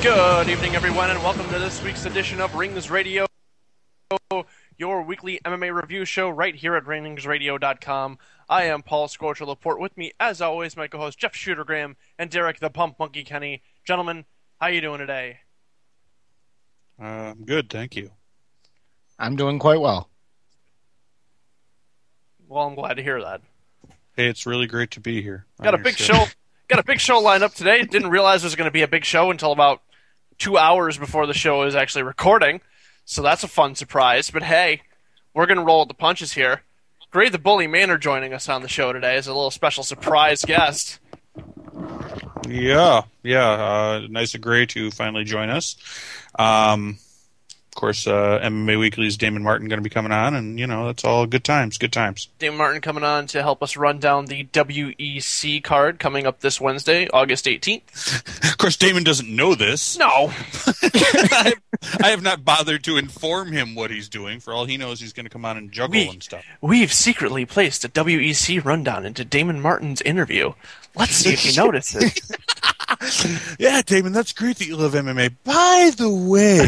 Good evening, everyone, and welcome to this week's edition of Rings Radio, your weekly MMA review show right here at ringsradio.com. I am Paul Scorcher Laporte. With me, as always, my co-host Jeff Shooter Graham and Derek the Pump Monkey Kenny. Gentlemen, how you doing today? Good, thank you. I'm doing quite well. Well, I'm glad to hear that. Hey, it's really great to be here. Got a big show. Got a big show lined up today. Didn't realize there was going to be a big show until about 2 hours before the show is actually recording. So that's a fun surprise. But hey, we're going to roll with the punches here. Gray the Bully Manor joining us on the show today as a little special surprise guest. Yeah. Nice of Gray to finally join us. Of course, MMA Weekly's Damon Martin going to be coming on, and, that's all good times. Damon Martin coming on to help us run down the WEC card coming up this Wednesday, August 18th. Of course, Damon doesn't know this. No. I have not bothered to inform him what he's doing. For all he knows, he's going to come on and juggle and stuff. We've secretly placed a WEC rundown into Damon Martin's interview. Let's see if he notices. Yeah, Damon, that's great that you love MMA. By the way...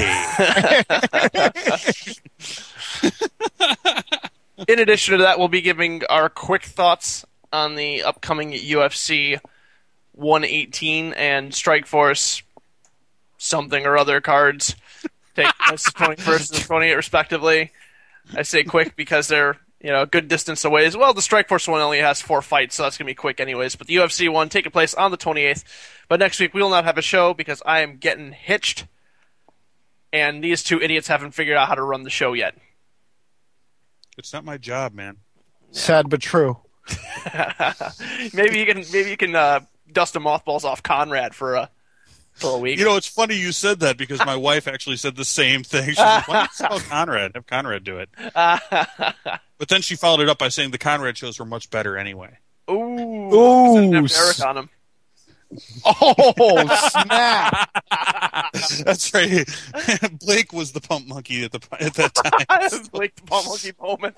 In addition to that, we'll be giving our quick thoughts on the upcoming UFC 118 and Strikeforce something or other cards. Take place the 21st and the 28th, respectively. I say quick because they're a good distance away as well. The Strikeforce one only has 4 fights, so that's going to be quick anyways. But the UFC one taking place on the 28th. But next week we will not have a show because I am getting hitched. And these two idiots haven't figured out how to run the show yet. It's not my job, man. Sad but true. Maybe you can dust the mothballs off Conrad for a week. It's funny you said that because my wife actually said the same thing. She's like, why don't you tell Conrad? Have Conrad do it. But then she followed it up by saying the Conrad shows were much better anyway. Ooh. Eric on him. Oh, snap. That's right. Blake was the pump monkey at that time. Blake the pump monkey moment.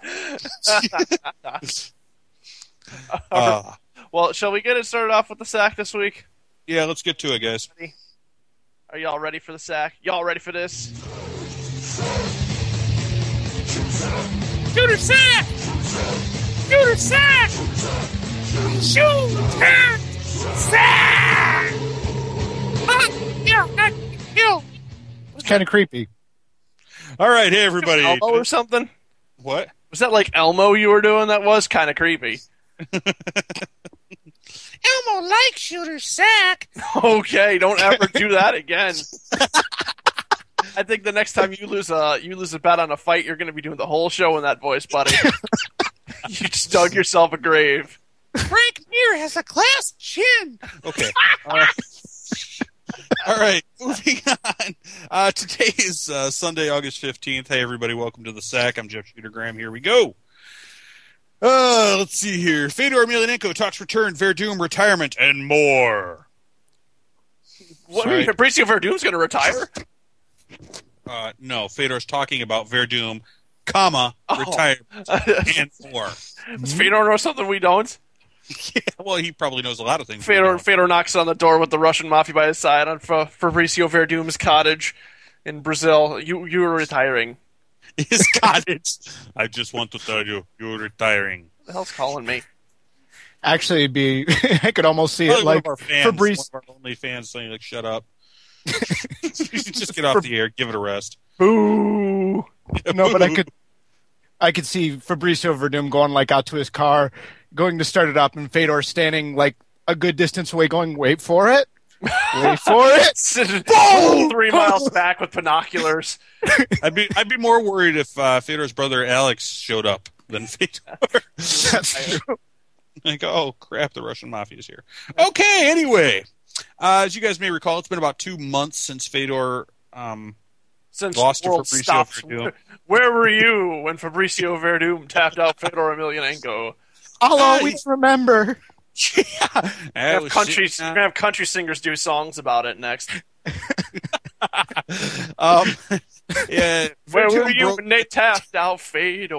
Well, shall we get it started off with the sack this week? Yeah, let's get to it, guys. Are y'all ready for the sack? Y'all ready for this? Shooter sack! Shooter sack! Shooter sack! Kill! It's kind of creepy. All right, hey, everybody. Elmo or something? What? Was that like Elmo you were doing? That was kind of creepy. Elmo likes Shooter sack! Okay, don't ever do that again. I think the next time you lose a bet on a fight, you're going to be doing the whole show in that voice, buddy. You just dug yourself a grave. Frank Mir has a class chin! Okay. All right, moving on. Today is Sunday, August 15th. Hey, everybody, welcome to The Sack. I'm Jeff Shooter Graham. Here we go. Let's see here. Fedor Emelianenko talks return, Verdum retirement, and more. What? Fabricio Verdum's going to retire? No, Fedor's talking about Verdum, retirement, and more. Does Fedor know something we don't? Yeah, well, he probably knows a lot of things. Fedor knocks on the door with the Russian mafia by his side on Fabricio Verdum's cottage in Brazil. You were retiring. His cottage. I just want to tell you, you're retiring. What the hell's calling me? Actually, it'd be I could almost see it like Fabrice. One of our only fans saying, like, shut up. Just get off the air. Give it a rest. Boo! No, but I could see Fabricio Verdum going like out to his car, going to start it up, and Fedor standing like a good distance away, going, "Wait for it, wait for it." Boom! 3 miles back with binoculars. I'd be more worried if Fedor's brother Alex showed up than Fedor. That's true. Like, oh crap, the Russian mafia's here. Okay, anyway, as you guys may recall, it's been about 2 months since Fedor lost to Fabricio Verdum. Where were you when Fabricio Verdum tapped out Fedor Emelianenko? I'll always remember. Yeah, We're going to have country singers do songs about it next. Yeah, where were you when they tapped out Fedor?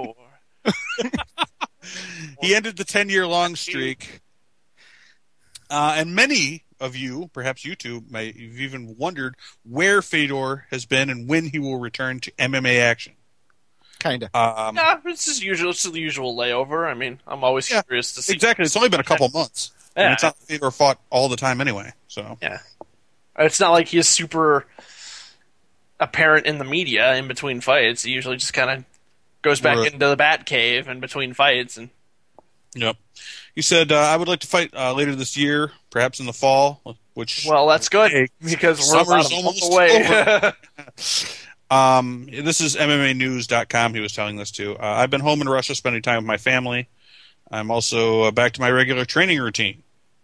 He ended the 10-year long streak, and many of you, perhaps you two, may have even wondered where Fedor has been and when he will return to MMA action. Kind of. Yeah, it's the usual layover. I mean, I'm always curious to see. Exactly. It's only been a couple months. Yeah. And it's not like Fedor fought all the time anyway. So yeah, it's not like he's super apparent in the media in between fights. He usually just kind of goes back into the bat cave in between fights. And yep. He said, "I would like to fight later this year, perhaps in the fall." Which that's good because we're about a month away. This is MMAnews.com. He was telling this to. I've been home in Russia, spending time with my family. I'm also back to my regular training routine.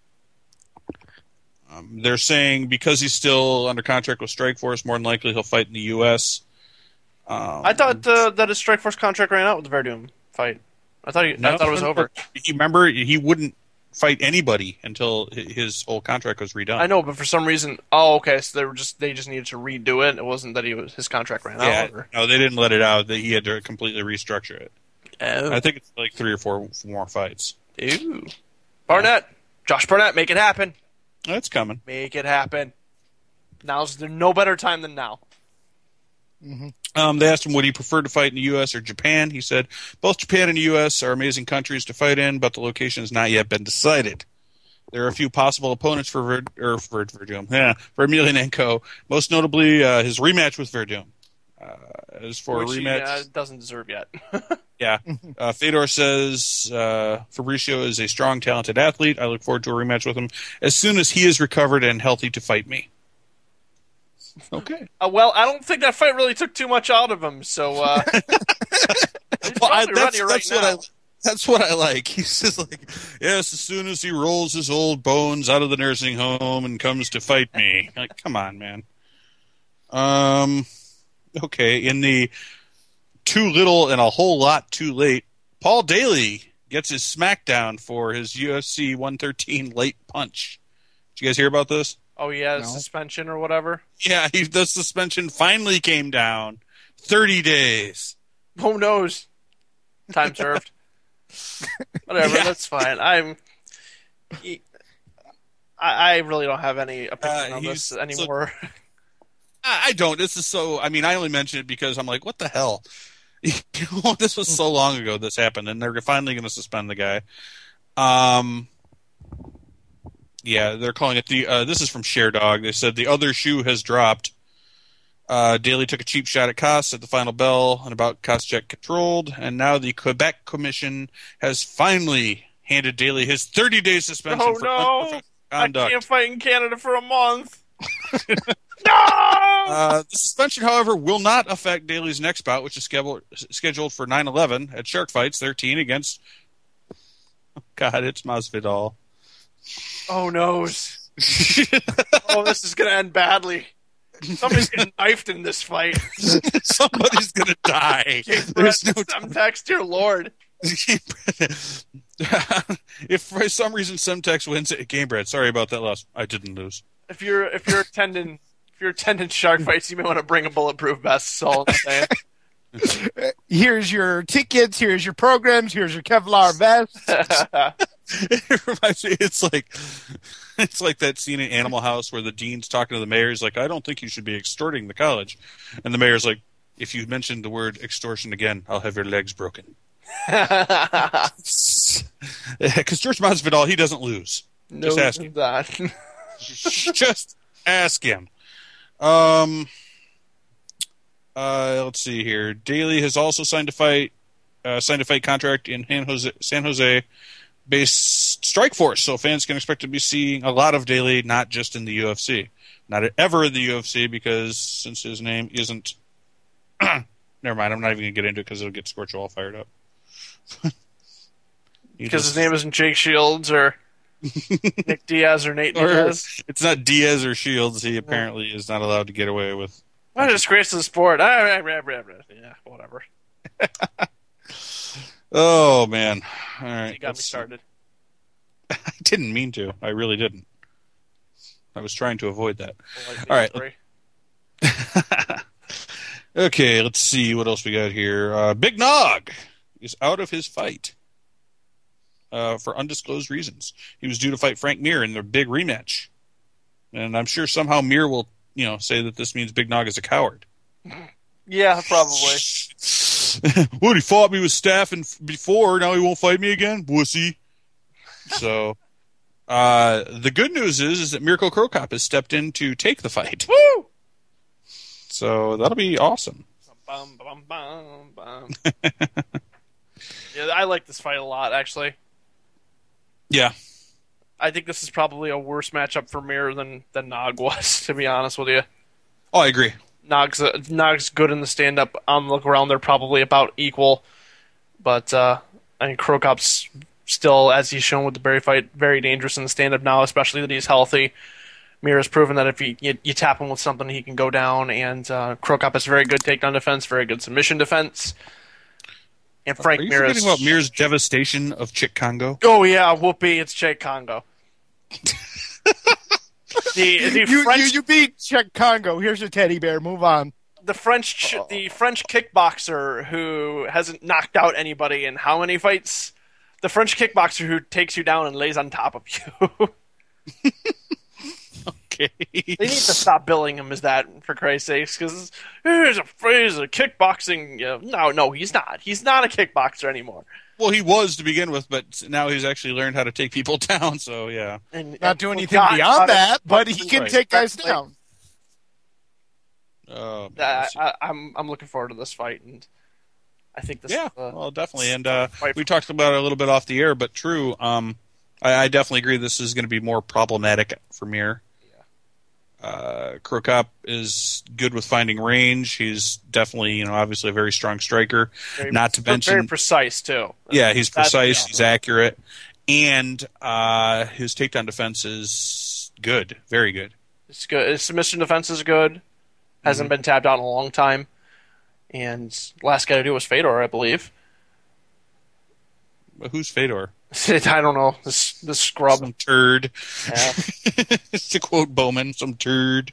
They're saying because he's still under contract with Strikeforce, more than likely he'll fight in the U.S. I thought that his Strikeforce contract ran out with the Verdum fight. I thought it was over. Remember, he wouldn't fight anybody until his whole contract was redone. I know, but for some reason, okay, so they just needed to redo it. It wasn't that his contract ran out. No, they didn't let it out. He had to completely restructure it. Oh. I think it's like 3 or 4 more fights. Ooh, Barnett, Josh Barnett, make it happen. That's coming. Make it happen. Now's no better time than now. Mm-hmm. They asked him would he prefer to fight in the U.S. or Japan. He said both Japan and the U.S. are amazing countries to fight in, but the location has not yet been decided. There are a few possible opponents for Emelianenko, most notably his rematch with Verdum. As for Which a rematch, he doesn't deserve yet. yeah. Fedor says Fabricio is a strong, talented athlete. I look forward to a rematch with him as soon as he is recovered and healthy to fight me. Okay. Well, I don't think that fight really took too much out of him, so he's probably ready right now. That's what I like. He's just like, yes, as soon as he rolls his old bones out of the nursing home and comes to fight me. Like, come on, man. Okay, in the too little and a whole lot too late, Paul Daly gets his smackdown for his UFC 113 late punch. Did you guys hear about this? Oh, yeah, suspension or whatever? Yeah, the suspension finally came down. 30 days. Who knows? Time served. Whatever, that's fine. I really don't have any opinion on this anymore. I don't. This is so... I mean, I only mention it because I'm like, what the hell? This was so long ago this happened, and they're finally going to suspend the guy. Yeah, they're calling it the... this is from ShareDog. They said the other shoe has dropped. Daly took a cheap shot at Koss at the final bell and about Koscheck controlled, and now the Quebec Commission has finally handed Daly his 30-day suspension for unprofessional conduct. I can't fight in Canada for a month. No! The suspension, however, will not affect Daly's next bout, which is scheduled for 9/11 at Shark Fights 13 against... Oh, God, it's Masvidal. Oh, no. This is going to end badly. Somebody's getting knifed in this fight. Somebody's going to die. There's no Semtex, dear Lord. If for some reason Semtex wins at Gamebred, sorry about that loss. I didn't lose. If you're attending Shark Fights, you may want to bring a bulletproof vest. That's all I'm saying. Here's your tickets. Here's your programs. Here's your Kevlar vest. It reminds me, it's like that scene in Animal House where the dean's talking to the mayor. He's like, I don't think you should be extorting the college. And the mayor's like, if you mention the word extortion again, I'll have your legs broken. Because George Masvidal, he doesn't lose. No, just ask him. That. Just ask him. Let's see here. Daly has also signed a fight contract in San Jose based Strikeforce, so fans can expect to be seeing a lot of Daly, not just in the UFC. Not ever in the UFC, because since his name isn't... Never mind, I'm not even going to get into it because it'll get Scorcho all fired up. Because his name isn't Jake Shields or Nick Diaz or Nate Diaz. It's not Diaz or Shields. He apparently is not allowed to get away with... What a disgrace to the sport. Yeah, whatever. Oh, man. All right. You got me started. I didn't mean to. I really didn't. I was trying to avoid that. All right. Okay, let's see what else we got here. Big Nog is out of his fight for undisclosed reasons. He was due to fight Frank Mir in their big rematch. And I'm sure somehow Mir will, say that this means Big Nog is a coward. Yeah, probably. What, he fought me with staff before, now he won't fight me again? Wussy. So, the good news is that Mirko Cro Cop has stepped in to take the fight. Woo! So, that'll be awesome. Bum, bum, bum, bum. Yeah, I like this fight a lot, actually. Yeah. I think this is probably a worse matchup for Mir than Nog was, to be honest with you. Oh, I agree. Nog's good in the stand-up. On the look around, they're probably about equal. But, I mean, Cro Cop's still, as he's shown with the Barry fight, very dangerous in the stand-up now, especially that he's healthy. Mir has proven that if you tap him with something, he can go down. And Cro Cop has very good takedown defense, very good submission defense. And Frank Are you Mir forgetting about Mir's devastation of Chick Congo? Oh, yeah, whoopee, it's Jake Congo. The French, You beat Czech Congo. Here's your teddy bear. Move on. the French kickboxer who hasn't knocked out anybody in how many fights? The French kickboxer who takes you down and lays on top of you. Okay. They need to stop billing him as that, for Christ's sakes, because he's a kickboxing. No, he's not. He's not a kickboxer anymore. Well, he was to begin with, but now he's actually learned how to take people down, so yeah. Not do anything beyond that, but he can take guys down. I'm looking forward to this fight, and I think this. Yeah, is, well, definitely. And fight we talked about it a little bit off the air, but true. I definitely agree this is going to be more problematic for Mir. Cro Cop is good with finding range. He's definitely, obviously a very strong striker. Not to mention, very precise too. Yeah, he's precise. He's accurate, and his takedown defense is good, very good. It's good. His submission defense is good. Hasn't been tapped out in a long time. And last guy to do was Fedor, I believe. But who's Fedor? I don't know. This scrub. Some turd. Yeah. To quote Bowman, some turd.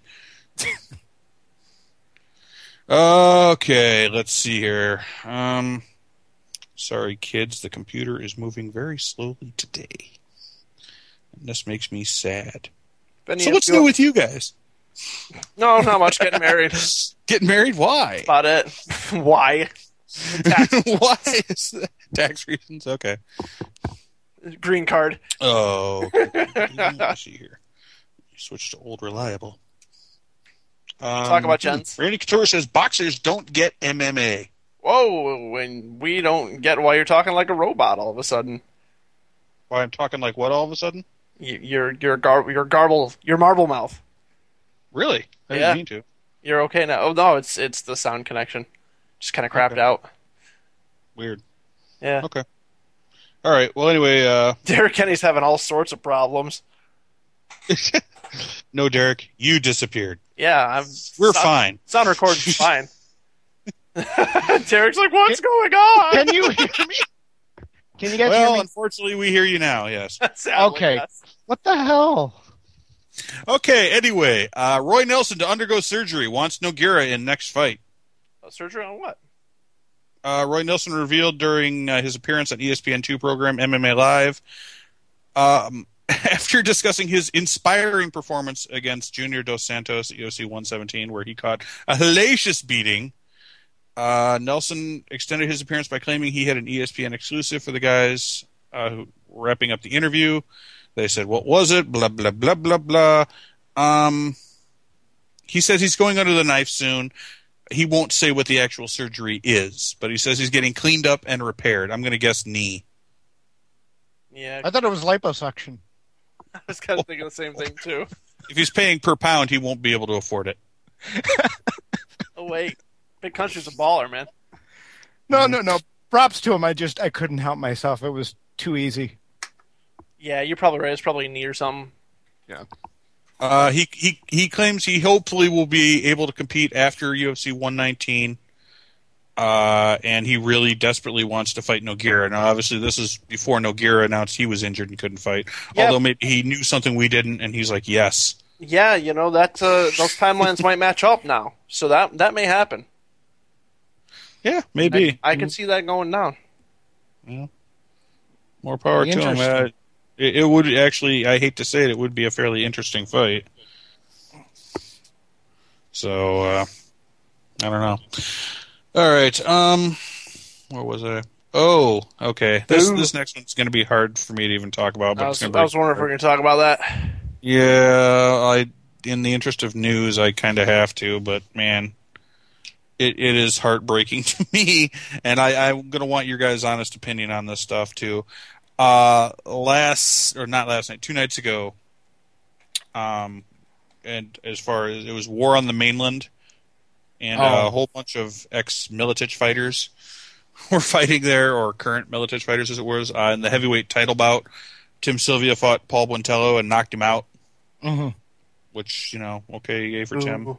Okay, let's see here. Sorry, kids, the computer is moving very slowly today. And this makes me sad. So what's new with you guys? No, not much. Getting married. Getting married? Why? About it. Why? Why is that? Tax reasons? Okay. Green card. Oh. Okay. Let's see here. Switch to old reliable. Talk about gents. Randy Couture says boxers don't get MMA. Whoa, and we don't get why you're talking like a robot all of a sudden. Why I'm talking like what all of a sudden? Your marble mouth. Really? I didn't mean to. You're okay now. Oh no, it's the sound connection. Just kind of crapped out. Weird. Yeah. Okay. All right. Well, anyway, Derek Kenny's having all sorts of problems. No, Derek, you disappeared. Yeah, we're fine. Sound recording's fine. Derek's like, what's going on? Can you hear me? Can you guys hear me? Well, unfortunately, we hear you now. Yes. Okay. Yes. What the hell? Okay. Anyway, Roy Nelson to undergo surgery wants Nogueira in next fight. Surgery on what? Roy Nelson revealed during his appearance on ESPN2 program MMA Live, after discussing his inspiring performance against Junior Dos Santos at UFC 117, where he caught a hellacious beating, Nelson extended his appearance by claiming he had an ESPN exclusive for the guys who were wrapping up the interview. They said, what was it? Blah, blah, blah, blah, blah. He says he's going under the knife soon. He won't say what the actual surgery is, but he says he's getting cleaned up and repaired. I'm going to guess knee. Yeah. I thought it was liposuction. I was kind of thinking the same thing, too. If he's paying per pound, he won't be able to afford it. Oh, wait. Big Country's a baller, man. No. Props to him. I couldn't help myself. It was too easy. Yeah, you're probably right. It's probably a knee or something. Yeah. He claims he hopefully will be able to compete after UFC 119, and he really desperately wants to fight Nogueira. Now, obviously, this is before Nogueira announced he was injured and couldn't fight. Yep. Although maybe he knew something we didn't, and he's like, yes. Yeah, that those timelines might match up now, so that may happen. Yeah, maybe. I can see that going down. Yeah. More power to him. It would actually, I hate to say it, it would be a fairly interesting fight. So I don't know. All right. Where was I? Oh, okay. This next one's going to be hard for me to even talk about. But I it's was, going to I be was wondering if we're going to talk about that. Yeah, in the interest of news, I kind of have to. But man, it is heartbreaking to me, and I'm going to want your guys' honest opinion on this stuff too. Not last night, 2 nights ago. And as far as it was war on the mainland, and a whole bunch of ex-Militich fighters were fighting there, or current Militich fighters as it was, in the heavyweight title bout. Tim Sylvia fought Paul Buentello and knocked him out. Mm-hmm. Which, okay, yay for Tim.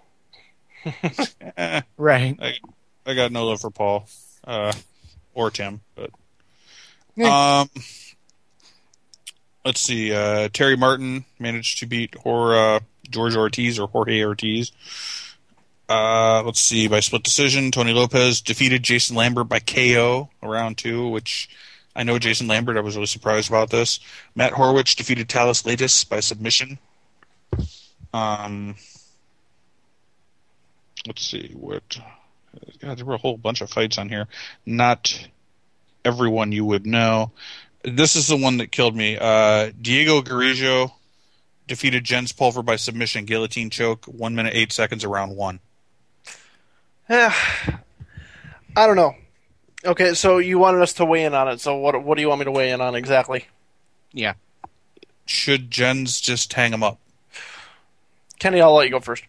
Right. I got no love for Paul, or Tim, but Yeah. let's see. Terry Martin managed to beat George Ortiz or Jorge Ortiz. Let's see, by split decision. Tony Lopez defeated Jason Lambert by KO round 2, which I know Jason Lambert. I was really surprised about this. Matt Horwich defeated Talis Latis by submission. Let's see what. God, there were a whole bunch of fights on here. Not everyone you would know. This is the one that killed me. Diego Garrijo defeated Jens Pulver by submission, guillotine choke, 1 minute 8 seconds of round 1. I don't know. Okay, so you wanted us to weigh in on it. So what do you want me to weigh in on exactly? Yeah. Should Jens just hang him up? Kenny, I'll let you go first.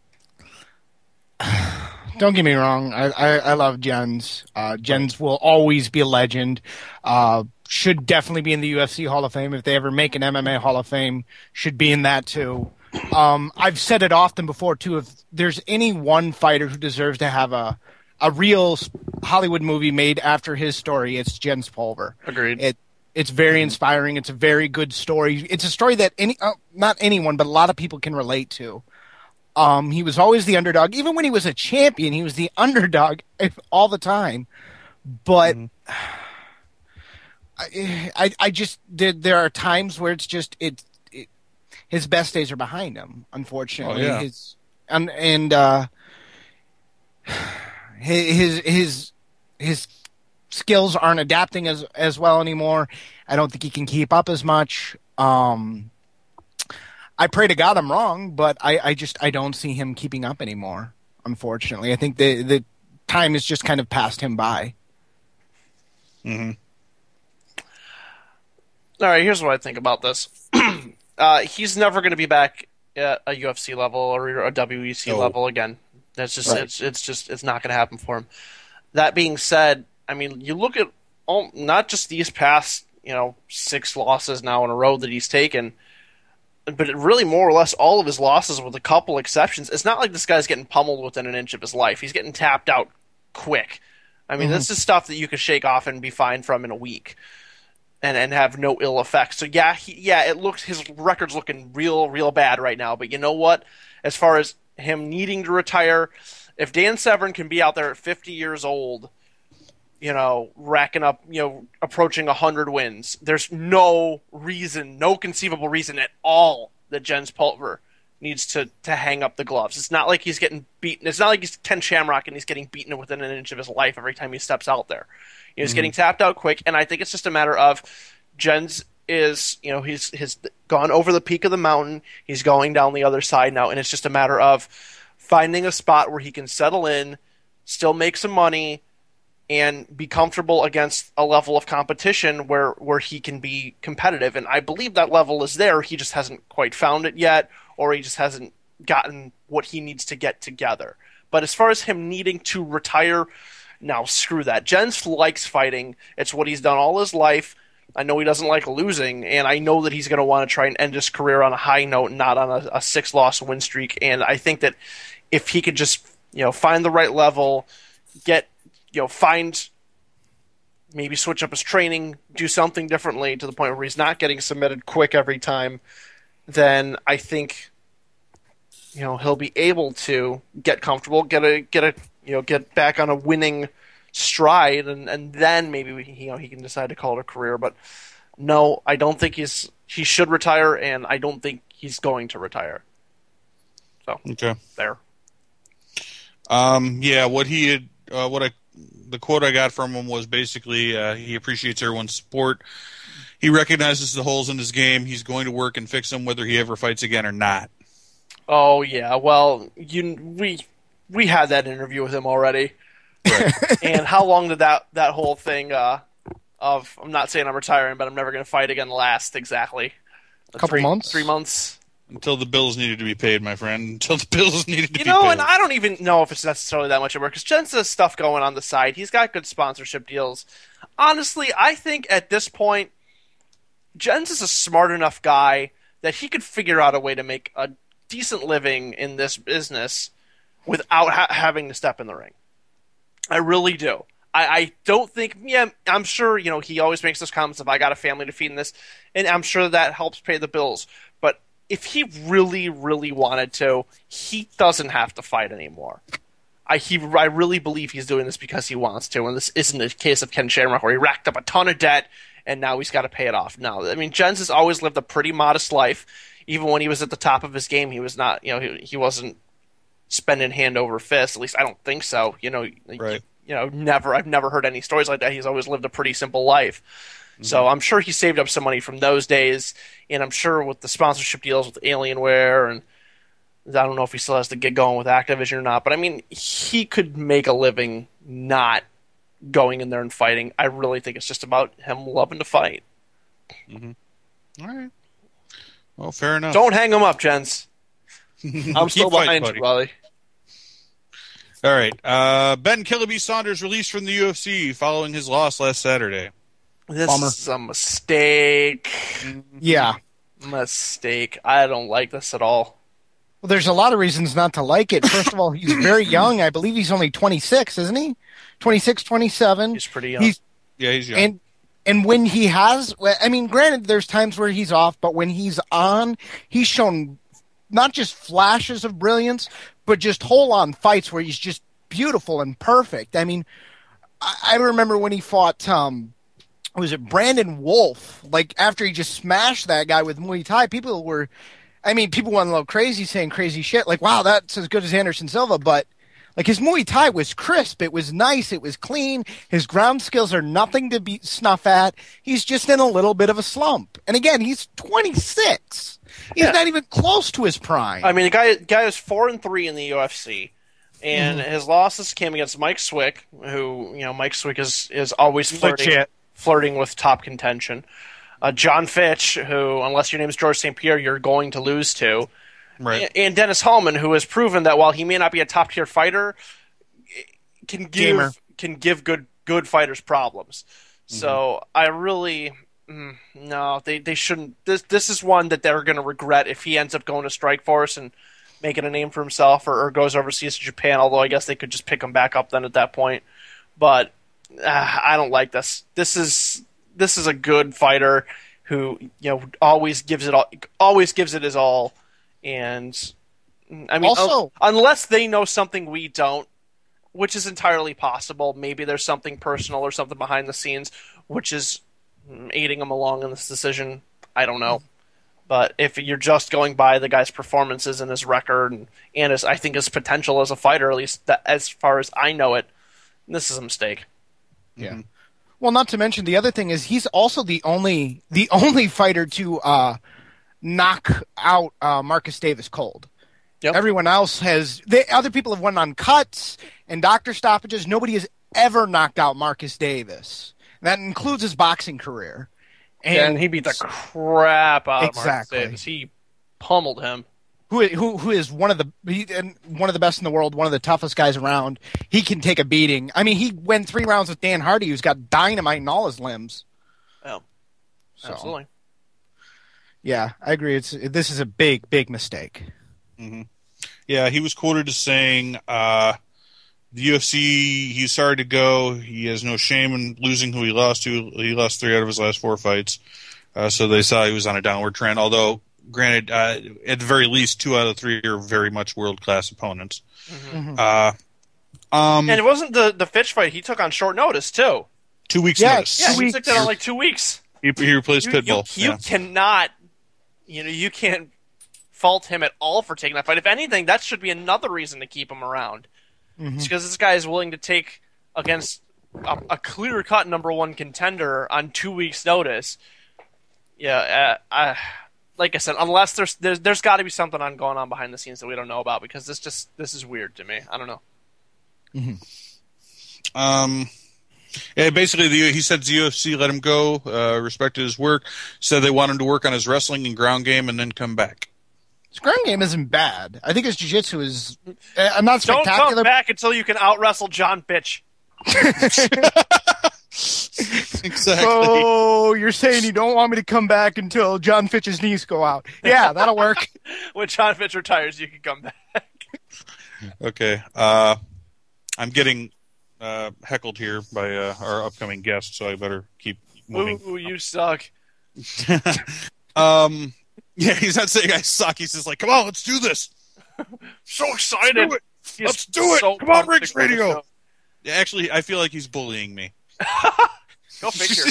Don't get me wrong. I love Jens. Jens will always be a legend. Should definitely be in the UFC Hall of Fame. If they ever make an MMA Hall of Fame, should be in that too. I've said it often before too. If there's any one fighter who deserves to have a real Hollywood movie made after his story, it's Jens Pulver. Agreed. It's very inspiring. It's a very good story. It's a story that not anyone, but a lot of people can relate to. He was always the underdog. Even when he was a champion, he was the underdog all the time. But I just there are times where it's just his best days are behind him. Unfortunately, his skills aren't adapting as well anymore. I don't think he can keep up as much. I pray to God I'm wrong, but I don't see him keeping up anymore. Unfortunately, I think the time has just kind of passed him by. Mm-hmm. All right, here's what I think about this. He's never going to be back at a UFC level or a WEC level again. That's just Right. it's not going to happen for him. That being said, I mean, you look at not just these past 6 losses now in a row that he's taken, but really more or less all of his losses, with a couple exceptions. It's not like this guy's getting pummeled within an inch of his life. He's getting tapped out quick. I mean, this is stuff that you could shake off and be fine from in a week, and have no ill effects. So his record's looking real bad right now. But you know what? As far as him needing to retire, if Dan Severn can be out there at 50 years old, racking up, approaching 100 wins, there's no conceivable reason at all that Jens Pulver needs to hang up the gloves. It's not like he's getting beaten. It's not like he's Ken Shamrock and he's getting beaten within an inch of his life every time he steps out there. He's getting tapped out quick, and I think it's just a matter of Jens is, he's gone over the peak of the mountain. He's going down the other side now, and it's just a matter of finding a spot where he can settle in, still make some money, and be comfortable against a level of competition where he can be competitive. And I believe that level is there. He just hasn't quite found it yet, or he just hasn't gotten what he needs to get together. But as far as him needing to retire, now screw that. Jens likes fighting. It's what he's done all his life. I know he doesn't like losing, and I know that he's going to want to try and end his career on a high note, not on a 6-loss win streak. And I think that if he could just find the right level, find, maybe switch up his training, do something differently to the point where he's not getting submitted quick every time, then I think he'll be able to get comfortable, get back on a winning stride, and then maybe he can decide to call it a career. But no, I don't think he should retire, and I don't think he's going to retire. So Okay. there. Yeah, the quote I got from him was basically he appreciates everyone's support. He recognizes the holes in his game. He's going to work and fix them, whether he ever fights again or not. Oh yeah, well, we had that interview with him already. Right. And how long did that whole thing of I'm not saying I'm retiring, but I'm never going to fight again last exactly? Couple months? 3 months. Until the bills needed to be paid, my friend. Until the bills needed to be You know, paid. and I don't even know if it's necessarily that much of work because Jens has stuff going on the side. He's got good sponsorship deals. Honestly, I think at this point, Jens is a smart enough guy that he could figure out a way to make a decent living in this business without having to step in the ring. I really do. I don't think, I'm sure, he always makes those comments of I got a family to feed in this, and I'm sure that helps pay the bills. But if he really, really wanted to, he doesn't have to fight anymore. I really believe he's doing this because he wants to, and this isn't a case of Ken Shamrock where he racked up a ton of debt and now he's got to pay it off. No, I mean, Jens has always lived a pretty modest life. Even when he was at the top of his game, he was not, he wasn't spending hand over fist. At least I don't think so. Right. Never. I've never heard any stories like that. He's always lived a pretty simple life. Mm-hmm. So I'm sure he saved up some money from those days, and I'm sure with the sponsorship deals with Alienware, and I don't know if he still has to get going with Activision or not, but I mean, he could make a living not going in there and fighting. I really think it's just about him loving to fight. Mm-hmm. All right. Well, fair enough. Don't hang him up, Jens. I'm still behind you, buddy. All right. Ben Killaby Saunders released from the UFC following his loss last Saturday. This is a mistake. Yeah. Mistake. I don't like this at all. Well, there's a lot of reasons not to like it. First of all, he's very young. I believe he's only 26, isn't he? 26, 27. He's pretty young. He's young. And when he has, I mean, granted, there's times where he's off, but when he's on, he's shown not just flashes of brilliance, but just whole-on fights where he's just beautiful and perfect. I mean, I remember when he fought, was it Brandon Wolf? Like, after he just smashed that guy with Muay Thai, people went a little crazy saying crazy shit. Like, wow, that's as good as Anderson Silva, but like his Muay Thai was crisp. It was nice. It was clean. His ground skills are nothing to be snuff at. He's just in a little bit of a slump. And again, he's 26. He's not even close to his prime. I mean, the guy is 4-3 in the UFC, and his losses came against Mike Swick, who Mike Swick is always flirting with top contention. John Fitch, who unless your name is George St. Pierre, you're going to lose to. Right. And Dennis Hallman, who has proven that while he may not be a top tier fighter, can give good fighters problems. So I really no, they shouldn't. This is one that they're going to regret if he ends up going to Strikeforce and making a name for himself, or goes overseas to Japan. Although I guess they could just pick him back up then at that point. But I don't like this. This is a good fighter who always gives it his all. And I mean, also, unless they know something we don't, which is entirely possible, maybe there's something personal or something behind the scenes which is aiding him along in this decision. I don't know. But if you're just going by the guy's performances and his record and his, I think his potential as a fighter, at least as far as I know it, this is a mistake. Yeah. Mm-hmm. Well, not to mention the other thing is he's also the only fighter to knock out Marcus Davis cold. Yep. Everyone else other people have won on cuts and doctor stoppages. Nobody has ever knocked out Marcus Davis. That includes his boxing career. And he beat the crap out of Marcus Davis. He pummeled him. Who is one of the best in the world, one of the toughest guys around. He can take a beating. I mean, he went 3 rounds with Dan Hardy, who's got dynamite in all his limbs. Oh, absolutely. Yeah, I agree. This is a big, big mistake. Mm-hmm. Yeah, he was quoted as saying, the UFC, he's sorry to go. He has no shame in losing who he lost to. He lost 3 out of his last 4 fights. So they saw he was on a downward trend, although, granted, at the very least, 2 out of 3 are very much world-class opponents. Mm-hmm. And it wasn't the Fitch fight. He took on short notice, too. 2 weeks notice. Yeah, he took that on like 2 weeks. He replaced Pitbull. You cannot... you can't fault him at all for taking that fight. If anything, that should be another reason to keep him around. It's because this guy is willing to take against a clear-cut number one contender on 2 weeks' notice. Yeah, like I said, unless there's got to be something going on behind the scenes that we don't know about, because this is weird to me. I don't know. Yeah, basically, he said the UFC let him go, respected his work, said they want him to work on his wrestling and ground game and then come back. His ground game isn't bad. I think his jiu-jitsu is not Don't spectacular. come back until you can out-wrestle John Bitch. Exactly. Oh, you're saying you don't want me to come back until John Fitch's knees go out. Yeah, that'll work. When John Fitch retires, you can come back. Okay. I'm getting heckled here by our upcoming guest, so I better keep moving. Ooh, you suck. Yeah, he's not saying I suck. He's just like, come on, let's do this. So excited. Let's do it. So Come on, pumped Riggs to go to the Radio. show. Yeah, actually, I feel like he's bullying me. Go figure.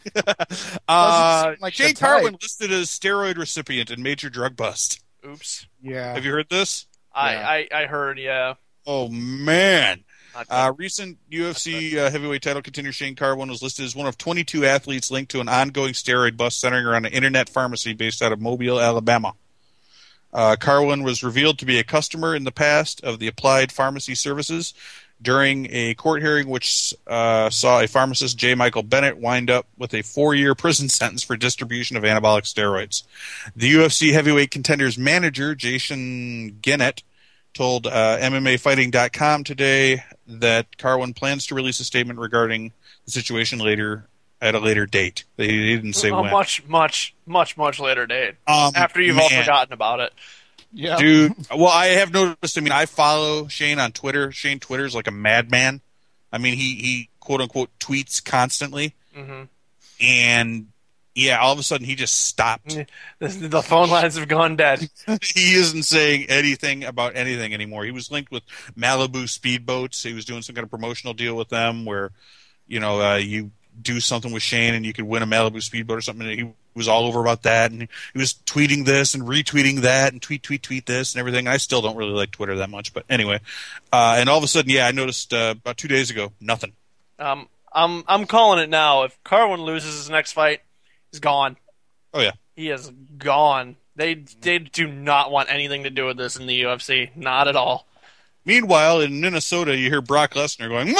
Like Shane the type. Carwin listed as steroid recipient in major drug bust. Oops. Yeah. Have you heard this? I heard, yeah. Oh, man. Not good. Recent UFC heavyweight title contender Shane Carwin was listed as one of 22 athletes linked to an ongoing steroid bust centering around an internet pharmacy based out of Mobile, Alabama. Carwin was revealed to be a customer in the past of the Applied Pharmacy Services during a court hearing which saw a pharmacist, J. Michael Bennett, wind up with a 4-year prison sentence for distribution of anabolic steroids. The UFC heavyweight contender's manager, Jason Gennett, told MMAfighting.com today that Carwin plans to release a statement regarding the situation at a later date. They didn't say A when. much later date. After you've all forgotten about it. Yeah. Dude, well, I have noticed, I mean, I follow Shane on Twitter. Shane Twitter's like a madman. I mean, he quote-unquote tweets constantly. Mm-hmm. And, yeah, all of a sudden he just stopped. The phone lines have gone dead. He isn't saying anything about anything anymore. He was linked with Malibu Speedboats. He was doing some kind of promotional deal with them where, you know, you do something with Shane and you could win a Malibu Speedboat or something. And he was all over about that. And he was tweeting this and retweeting that and tweet this and everything. I still don't really like Twitter that much. But anyway, and all of a sudden, yeah, I noticed about 2 days ago, nothing. I'm calling it now. If Carwin loses his next fight, he's gone. Oh, yeah. He is gone. They do not want anything to do with this in the UFC. Not at all. Meanwhile, in Minnesota, you hear Brock Lesnar going,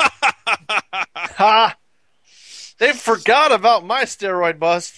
Ha! They forgot about my steroid bust.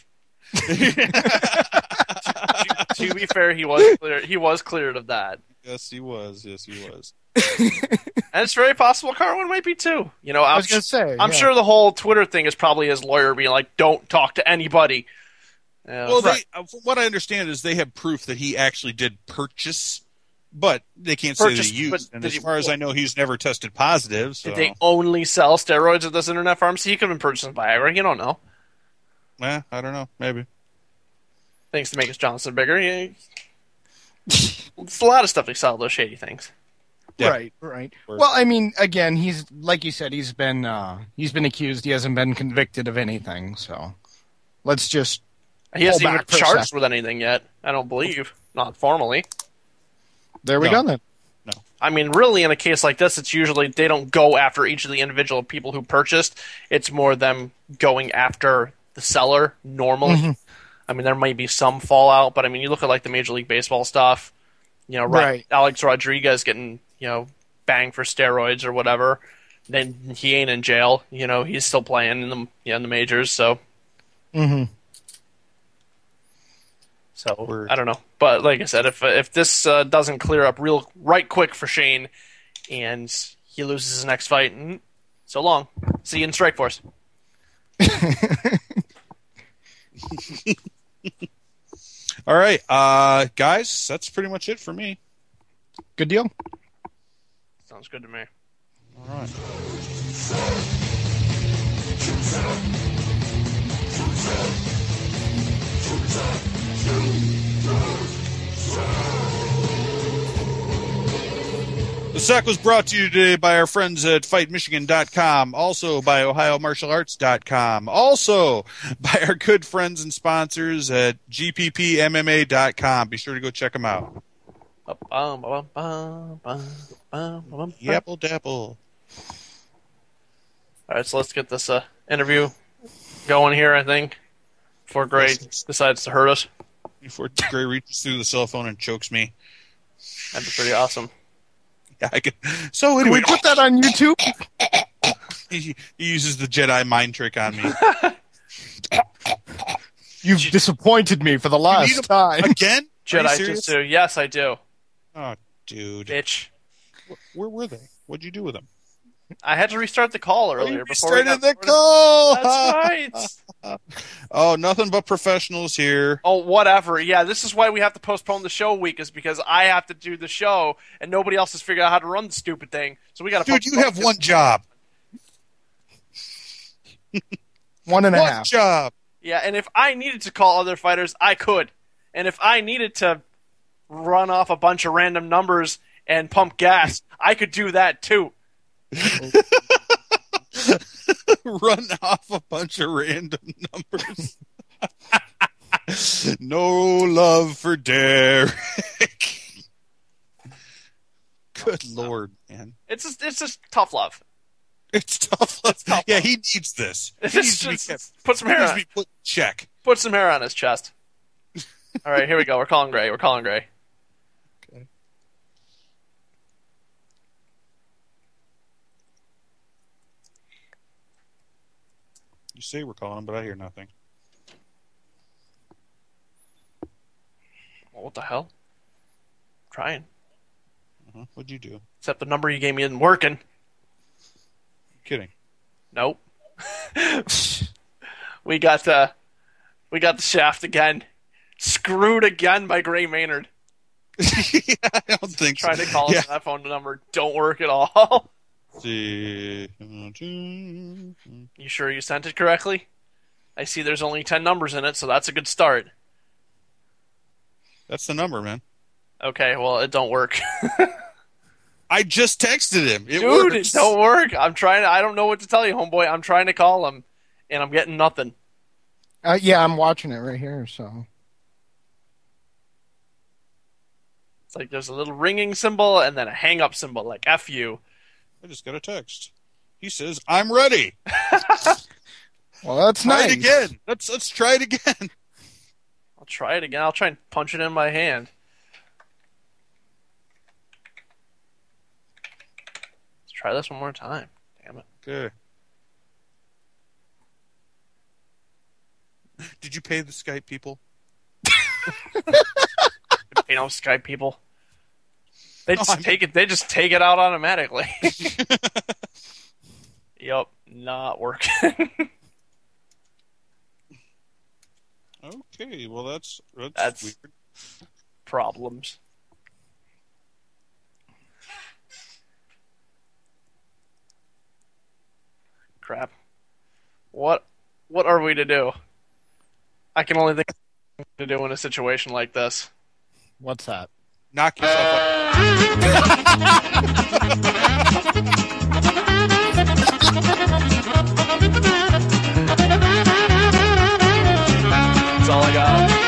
To be fair, he was cleared of that. Yes, he was. And it's very possible Carwin might be too. You know, I was going to say. I'm sure the whole Twitter thing is probably his lawyer being like, "Don't talk to anybody." Well, from what I understand is they have proof that he actually did purchase, but they can't say they used. And as far as I know, he's never tested positive. So. Did they only sell steroids at this internet pharmacy? He could have been purchasing Viagra. You don't know. I don't know. Maybe. Things to make his Johnson bigger. Yeah. It's a lot of stuff they sell, those shady things. Yeah. Right. Well, I mean, again, he's like you said, he's been accused. He hasn't been convicted of anything. So let's just. He hasn't even back for a charged sec. with anything yet. I don't believe, not formally. There we go then. I mean, really, in a case like this, it's usually they don't go after each of the individual people who purchased. It's more them going after the seller normally. Mm-hmm. I mean, there might be some fallout, but I mean, you look at like the Major League Baseball stuff. You know, Right. Alex Rodriguez getting banged for steroids or whatever. Then he ain't in jail. You know, he's still playing in the majors. So, Word. I don't know. But like I said, if this doesn't clear up right quick for Shane, and he loses his next fight, so long. See you in Strikeforce. All right, guys, that's pretty much it for me. Good deal. Sounds good to me. All right. The Sack was brought to you today by our friends at FightMichigan.com, also by OhioMartialArts.com, also by our good friends and sponsors at GPPMMA.com. Be sure to go check them out. Yapple dapple. All right, so let's get this interview going here, I think, before Gray decides to hurt us. Before Gray reaches through the cell phone and chokes me. That'd be pretty awesome. Yeah, I could. So Can anyway, we put that on YouTube? he uses the Jedi mind trick on me. You've disappointed me for the last time. Again? Are you Jedi serious? Jutsu. Yes, I do. Oh, dude. Bitch. Where were they? What'd you do with them? I had to restart the call earlier before we Started got the call. That's right. Oh, nothing but professionals here. Oh, whatever. Yeah, this is why we have to postpone the show week, is because I have to do the show and nobody else has figured out how to run the stupid thing. So we got to. Dude, you have one job. One and a One half. job. Yeah, and if I needed to call other fighters, I could. And if I needed to run off a bunch of random numbers and pump gas, I could do that too. Run off a bunch of random numbers. No love for Derek. Good Lord, man. It's just tough love. It's tough. tough. Yeah, he needs this. He needs to be kept. Put some He hair needs on. to be put in check. Put some hair on his chest. All right, here we go. We're calling Gray. Okay. You say we're calling him, but I hear nothing. Well, what the hell? Trying. What'd you do? Except the number you gave me isn't working. Kidding. Nope. we got the shaft again. Screwed again by Gray Maynard. Yeah, I don't think so. Trying to call Yeah. him that phone number don't work at all. See. You sure you sent it correctly? I see there's only 10 numbers in it, so that's a good start. That's the number, man. Okay, well, it don't work. I just texted him. It Dude, works. it don't work. I don't know what to tell you, homeboy. I'm trying to call him, and I'm getting nothing. Yeah, I'm watching it right here. So It's like there's a little ringing symbol and then a hang-up symbol, like F you. I just got a text. He says, "I'm ready." well, that's Try nice. it again. Let's try it again. I'll try it again. I'll try and punch it in my hand. Let's try this one more time. Damn it. Okay. Did you pay the Skype people? You know, Skype people. They just I'm- take it. They just take it out automatically. Yup, not working. Okay, well that's That's- weird. Problems. Crap. What are we to do? I can only think of what to do in a situation like this. What's that? Knock yourself out. That's all I got.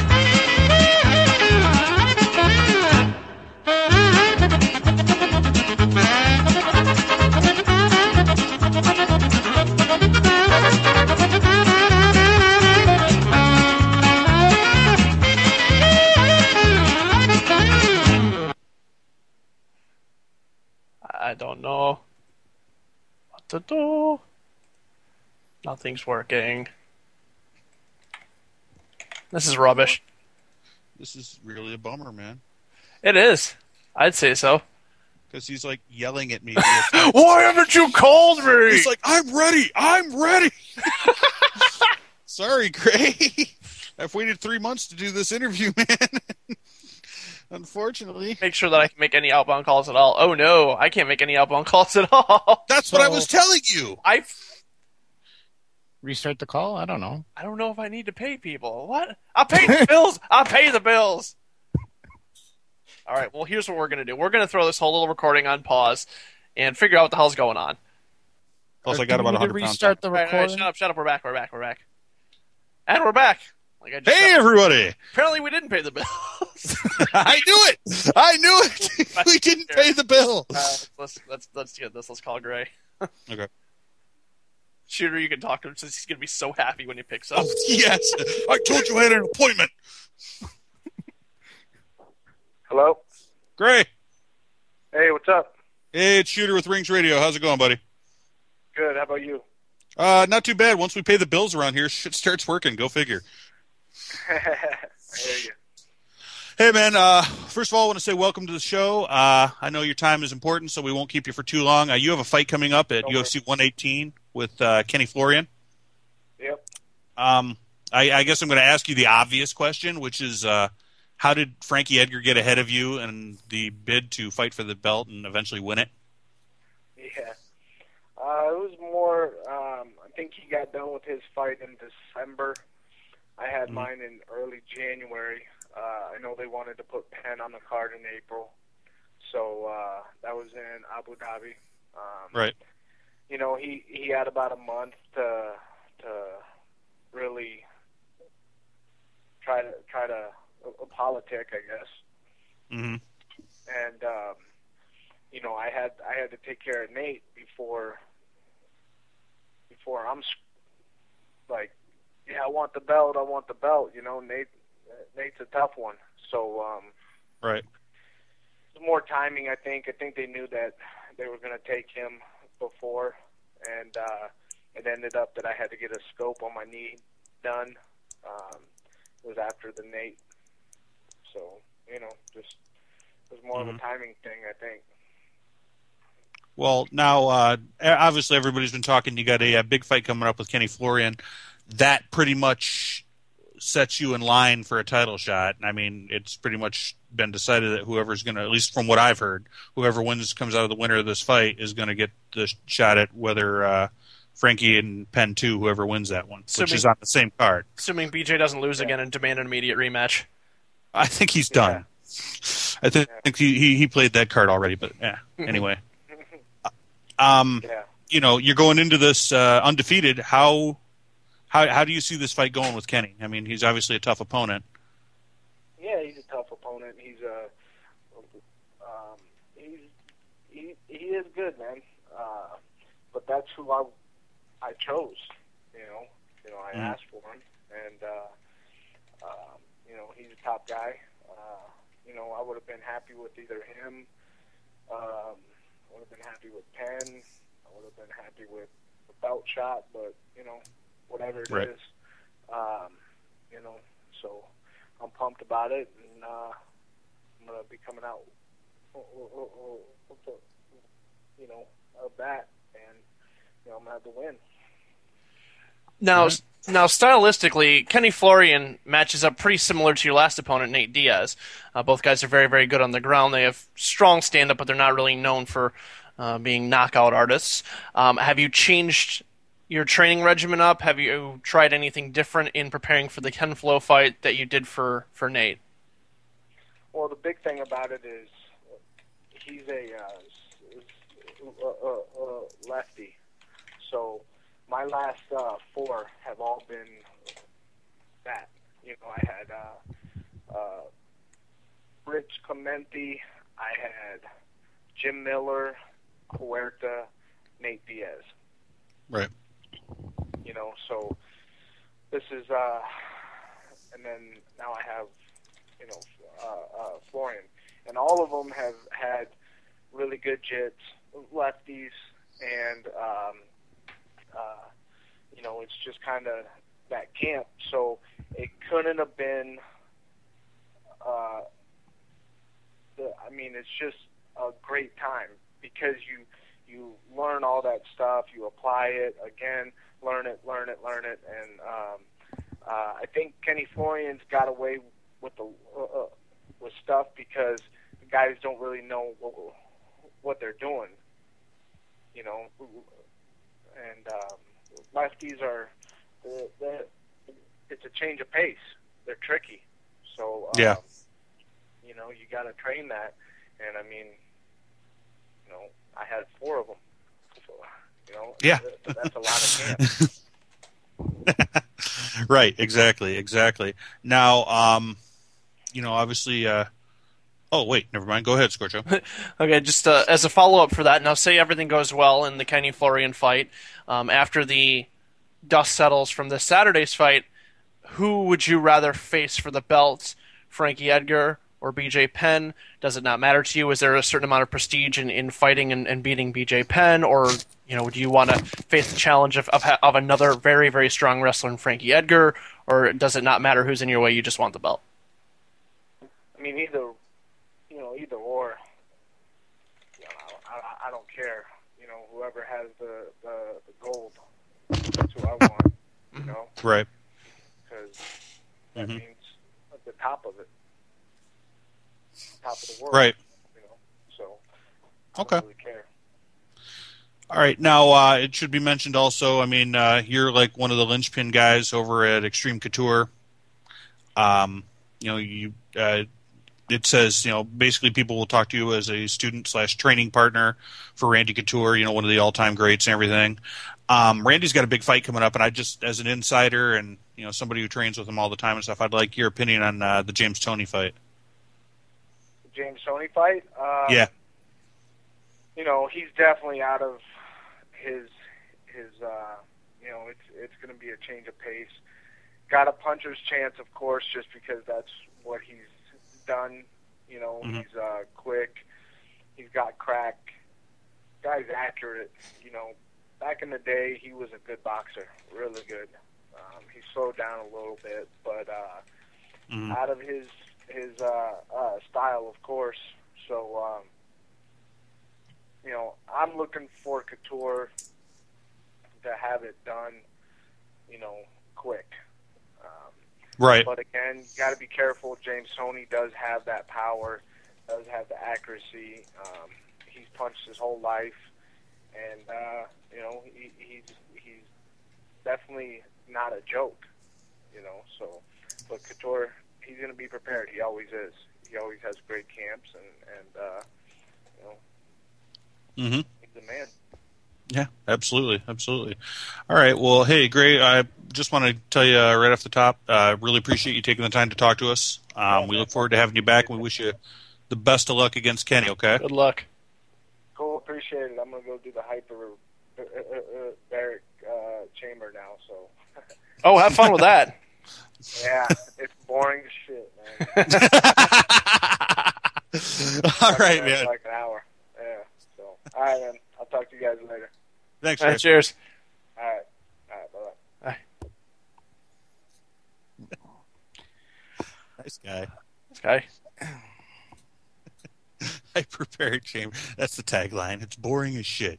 I don't know what to do. Nothing's working. This is rubbish. This is really a bummer, man. It is. I'd say so. Because he's like yelling at me. via text. Why haven't you called me? He's like, "I'm ready. I'm ready." Sorry, Gray. I've waited 3 months to do this interview, man. Unfortunately. Make sure that I can make any outbound calls at all. Oh no, I can't make any outbound calls at all. That's what I was telling you. I Restart the call? I don't know. don't know if I need to pay people. What? I'll pay the bills. I'll pay the bills. All right. Well, here's what we're gonna do. We're gonna throw this whole little recording on pause and figure out what the hell's going on. Plus, I Do got we about need to 100 pounds. restart the All right, recording. shut up. We're back. And we're back. Like I just Hey, everybody! apparently we didn't pay the bill. I knew it! I knew it! We didn't pay the bill. Let's get this. Let's call Gray. Okay. Shooter, you can talk to him since he's gonna be so happy when he picks up. Oh, yes! I told you I had an appointment. Hello? Gray. Hey, what's up? Hey, it's Shooter with Rings Radio. How's it going, buddy? Good, how about you? Not too bad. Once we pay the bills around here, shit starts working. Go figure. I hear you. Hey, man. First of all, I want to say welcome to the show. I know your time is important, so we won't keep you for too long. You have a fight coming up at UFC 118 with Kenny Florian. Yep. I guess I'm going to ask you the obvious question, which is how did Frankie Edgar get ahead of you in the bid to fight for the belt and eventually win it? Yeah. It was more, I think he got done with his fight in December. I had mine in early January. I know they wanted to put Penn on the card in April. So that was in Abu Dhabi. Right. You know, he had about a month to really try to a politic, I guess. Mm-hmm. And you know, I had to take care of Nate before I'm like, yeah, I want the belt. You know, Nate's a tough one. So Right. it's more timing, I think. I think they knew that they were going to take him before, and it ended up that I had to get a scope on my knee done. It was after the Nate. So, you know, just it was more of a timing thing, I think. Well, now, obviously everybody's been talking. You got a big fight coming up with Kenny Florian. That pretty much sets you in line for a title shot. I mean, it's pretty much been decided that whoever's going to, at least from what I've heard, whoever comes out of the winner of this fight is going to get the shot at whether Frankie and Penn 2, whoever wins that one, which is on the same card. Assuming BJ doesn't lose again and demand an immediate rematch. I think he's done. I think he played that card already, but yeah. Anyway. You know, you're going into this undefeated. How do you see this fight going with Kenny? I mean, he's obviously a tough opponent. Yeah, he's a tough opponent. He is good, man. But that's who I chose. You know, I asked for him, and you know, he's a top guy. You know, I would have been happy with either him. I would have been happy with Penn. I would have been happy with the belt shot, but you know, whatever it is, you know. So I'm pumped about it, and I'm gonna be coming out, you know, of that, and you know, I'm gonna have to win. Now, stylistically, Kenny Florian matches up pretty similar to your last opponent, Nate Diaz. Both guys are very, very good on the ground. They have strong stand-up, but they're not really known for being knockout artists. Have you changed your training regimen up? Have you tried anything different in preparing for the Ken Flo fight that you did for Nate? Well, the big thing about it is he's a lefty, so my last 4 have all been that. You know, I had Rich Clemente, I had Jim Miller, Huerta, Nate Diaz. Right. You know, so this is, and then now I have, you know, Florian. And all of them have had really good jits, lefties, and, you know, it's just kind of that camp. So it couldn't have been, I mean, it's just a great time because you learn all that stuff, you apply it again, learn it, and I think Kenny Florian's got away with the with stuff because the guys don't really know what they're doing, you know, and lefties are it's a change of pace. They're tricky, so yeah. You know, you got to train that, and I mean, you know, I had 4 of them. So, you know, yeah, that's a lot of camp. Right, exactly. Now, obviously. Oh wait, never mind. Go ahead, Scorcho. Okay, just as a follow up for that, now say everything goes well in the Kenny Florian fight. After the dust settles from this Saturday's fight, who would you rather face for the belts? Frankie Edgar or BJ Penn? Does it not matter to you? Is there a certain amount of prestige in fighting and beating BJ Penn? Or, do you want to face the challenge of another very, very strong wrestler in Frankie Edgar? Or does it not matter who's in your way? You just want the belt? I mean, either or. I don't care. Whoever has the gold, that's who I want. Right. Because that means at the top of it, top of the world. Right. So Okay. I don't really care. All right. Now, it should be mentioned also. I mean, you're like one of the linchpin guys over at Extreme Couture. It says, basically people will talk to you as a student/training partner for Randy Couture, one of the all-time greats and everything. Randy's got a big fight coming up, and I just, as an insider and, somebody who trains with him all the time and stuff, I'd like your opinion on the James Toney fight. The James Toney fight? Yeah. He's definitely out of his it's going to be a change of pace. Got a puncher's chance, of course, just because that's what he's done. He's quick. He's got crack. Guy's accurate. Back in the day, he was a good boxer, really good. He slowed down a little bit, but out of his style, of course. So, I'm looking for Couture to have it done, quick. Right. But again, you got to be careful. James Toney does have that power, does have the accuracy. He's punched his whole life, and he's definitely not a joke. So, but Couture, he's going to be prepared. He always is. He always has great camps, and he's the man. Yeah, absolutely. All right, well, hey, great. I just want to tell you right off the top, really appreciate you taking the time to talk to us. We look forward to having you back. We wish you the best of luck against Kenny, okay? Good luck. Cool, appreciate it. I'm going to go do the hyperbaric chamber now, so. Oh, have fun with that. Yeah, it's boring as shit, man. All right, man. Like an hour. Yeah, so. All right, man. I'll talk to you guys later. Thanks, All right, Rick. cheers. All right, bye-bye. Bye. Nice guy. This guy. Hyperbaric chamber. That's the tagline. It's boring as shit.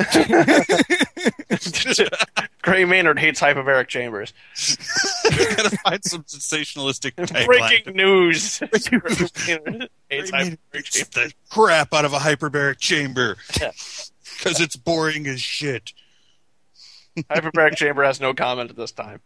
Gray Maynard hates hyperbaric chambers. Gotta find some sensationalistic tagline. Breaking news. Hates Gray hyperbaric Maynard hates chambers. the crap out of a hyperbaric chamber Yeah. because it's boring as shit. Hyperbaric chamber has no comment at this time.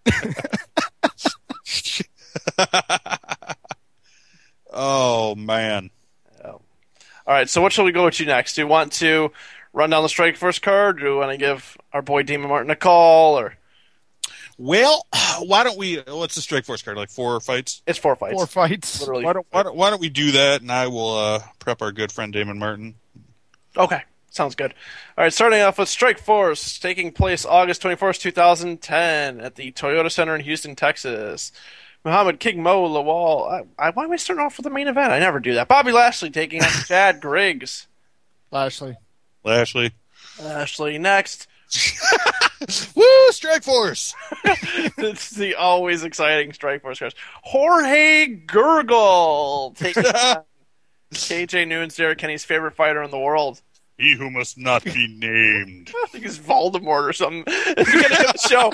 Oh man. All right, so what shall we go to next? Do you want to run down the Strikeforce card? Or do you want to give our boy Damon Martin a call? Or Well, why don't we? What's the Strikeforce card? Like 4 fights? it's 4 fights. 4 fights. Literally. Why don't we do that? And I will prep our good friend Damon Martin. Okay, sounds good. All right, starting off with Strikeforce, taking place August 24th, 2010 at the Toyota Center in Houston, Texas. Muhammad King Mo Lawal. Why am I starting off with the main event? I never do that. Bobby Lashley taking on Chad Griggs. Lashley. Lashley. Lashley next. Woo! Strikeforce. It's the always exciting Strikeforce cards. Jorge Gurgle taking on KJ Noon's Derek Kenny's favorite fighter in the world. He who must not be named. I think it's Voldemort or something. At the beginning of the show,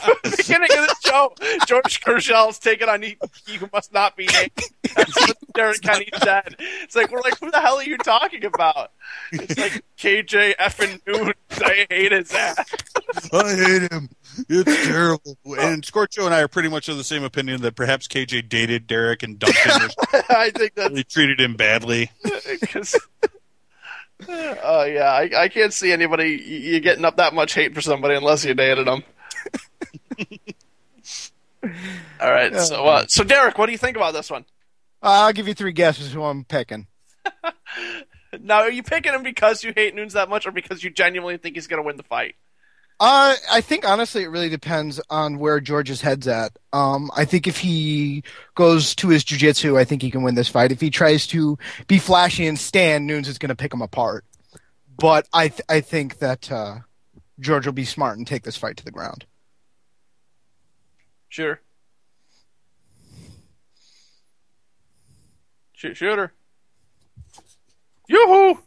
George Kershaw's taking on he who must not be named. That's what Derek Kenny said. It's like, we're like, who the hell are you talking about? It's like KJ effing Noon. I hate his ass. I hate him. It's terrible. And Scorcho and I are pretty much of the same opinion that perhaps KJ dated Derek and dumped him. I think that's They treated him badly. because. Oh yeah, I can't see anybody you getting up that much hate for somebody unless you dated them. All right. So Derek, what do you think about this one? I'll give you three guesses who I'm picking. Now, are you picking him because you hate Nunes that much, or because you genuinely think he's going to win the fight? I think honestly, it really depends on where George's head's at. I think if he goes to his jiu-jitsu, I think he can win this fight. If he tries to be flashy and stand, Nunes is going to pick him apart. But I think that George will be smart and take this fight to the ground. Shooter. Shooter. Yoo-hoo!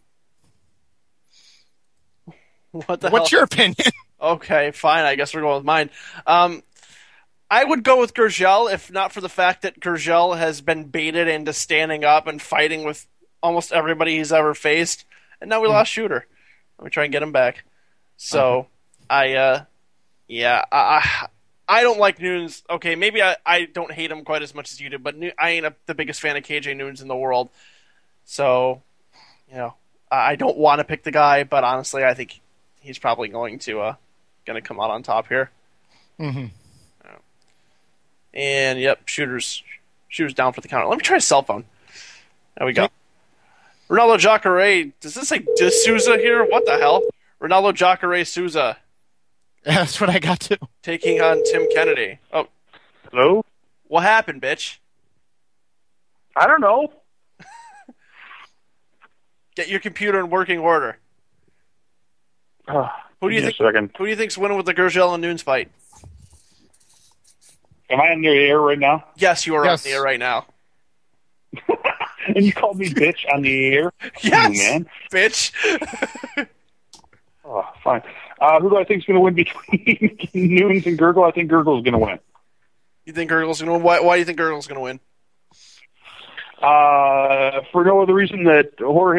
What the hell? What's your opinion? Okay, fine. I guess we're going with mine. I would go with Gurgel if not for the fact that Gurgel has been baited into standing up and fighting with almost everybody he's ever faced, and now we lost Shooter. Let me try and get him back. So, I don't like Nunes. Okay, maybe I don't hate him quite as much as you do, but I ain't the biggest fan of KJ Nunes in the world. So, I don't want to pick the guy, but honestly, I think he's probably going to come out on top here. Mm-hmm. And yep, shooter's down for the counter. Let me try a cell phone. There we go. Ronaldo Jacare. Does this say D'Souza here? What the hell? Ronaldo Jacare Souza That's what I got too. taking on Tim Kennedy. Oh, Hello? what happened, bitch? I don't know. Get your computer in working order. Who do you think? Second. Who do you think's winning with the Gurgel and Nunes fight? Am I in the air right now? Yes, you are Yes. on the air right now. And you called me bitch on the air? Yes, Man. bitch. Oh, fine. Who do I think is going to win between Nunes and Gurgle? I think Gurgle's going to win. You think Gurgle's going to win? Why do you think Gurgle's going to win? For no other reason that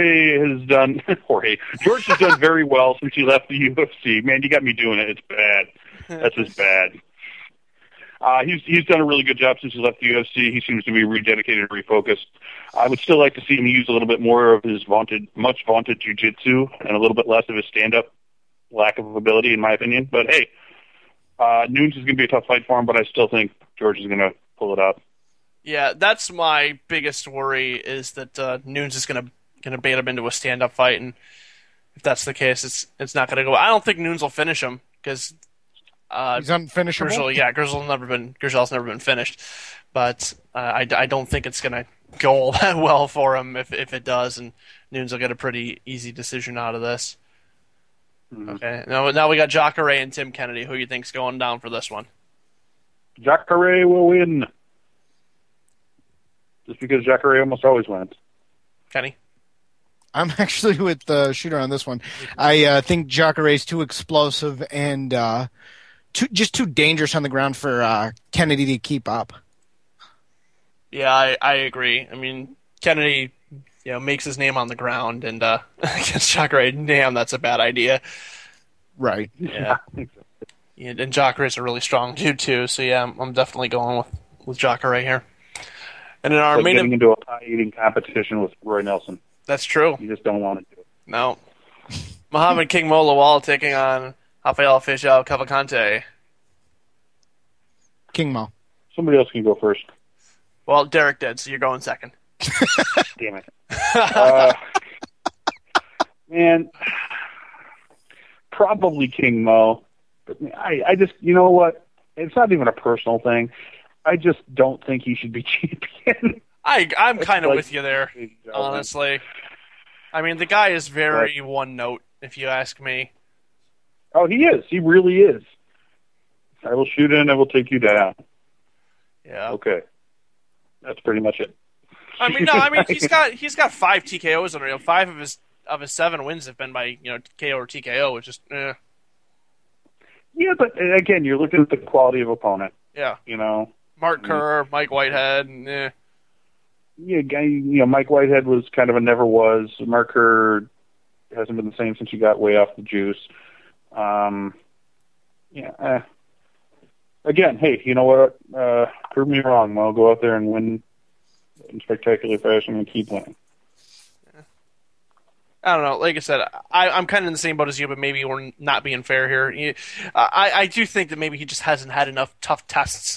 George has done very well since he left the UFC. Man, you got me doing it. It's bad. That's just bad. He's done a really good job since he left the UFC. He seems to be rededicated and refocused. I would still like to see him use a little bit more of his much vaunted jiu-jitsu and a little bit less of his stand-up lack of ability, in my opinion. But hey, Nunes is going to be a tough fight for him, but I still think George is going to pull it out. Yeah, that's my biggest worry is that Nunes is going to bait him into a stand-up fight, and if that's the case, it's not going to go. I don't think Nunes will finish him because He's unfinishable. Gurgel's never been finished, but I don't think it's going to go all that well for him if it does, and Nunes will get a pretty easy decision out of this. Mm-hmm. Okay, now we got Jacare and Tim Kennedy. Who you think's going down for this one? Jacare will win. Just because Jacare almost always wins. Kenny? I'm actually with the shooter on this one. I think Jacare's too explosive and too dangerous on the ground for Kennedy to keep up. Yeah, I agree. I mean, Kennedy, makes his name on the ground, and against Jacare, damn, that's a bad idea. Right. Yeah. And Jacare is a really strong dude too, so yeah, I'm definitely going with Jacare here. And in our Like main getting into a pie-eating competition with Roy Nelson. that's true. You just don't want to do it. No. Muhammad King Mo Lawal taking on Rafael Feijoa Cavalcante. King Mo. Somebody else can go first. Well, Derek did, so you're going second. Damn it. Man, probably King Mo. But I just, you know what? It's not even a personal thing. I just don't think he should be champion. I'm kind of like- with you there, honestly. I mean, the guy is very one note, if you ask me. Oh, he is. He really is. I will shoot in. I will take you down. Yeah. Okay. That's pretty much it. I mean, he's got 5 TKOs under him. 5 of his 7 wins have been by KO or TKO, which is Yeah, but again, you're looking at the quality of opponent. yeah. Mm-hmm. Mark Kerr, Mike Whitehead, Yeah, Mike Whitehead was kind of a never was. Mark Kerr hasn't been the same since he got way off the juice. Again, hey, you know what? Prove me wrong. I'll go out there and win in spectacular fashion and keep winning. I don't know. Like I said, I'm kind of in the same boat as you, but maybe we're not being fair here. I do think that maybe he just hasn't had enough tough tests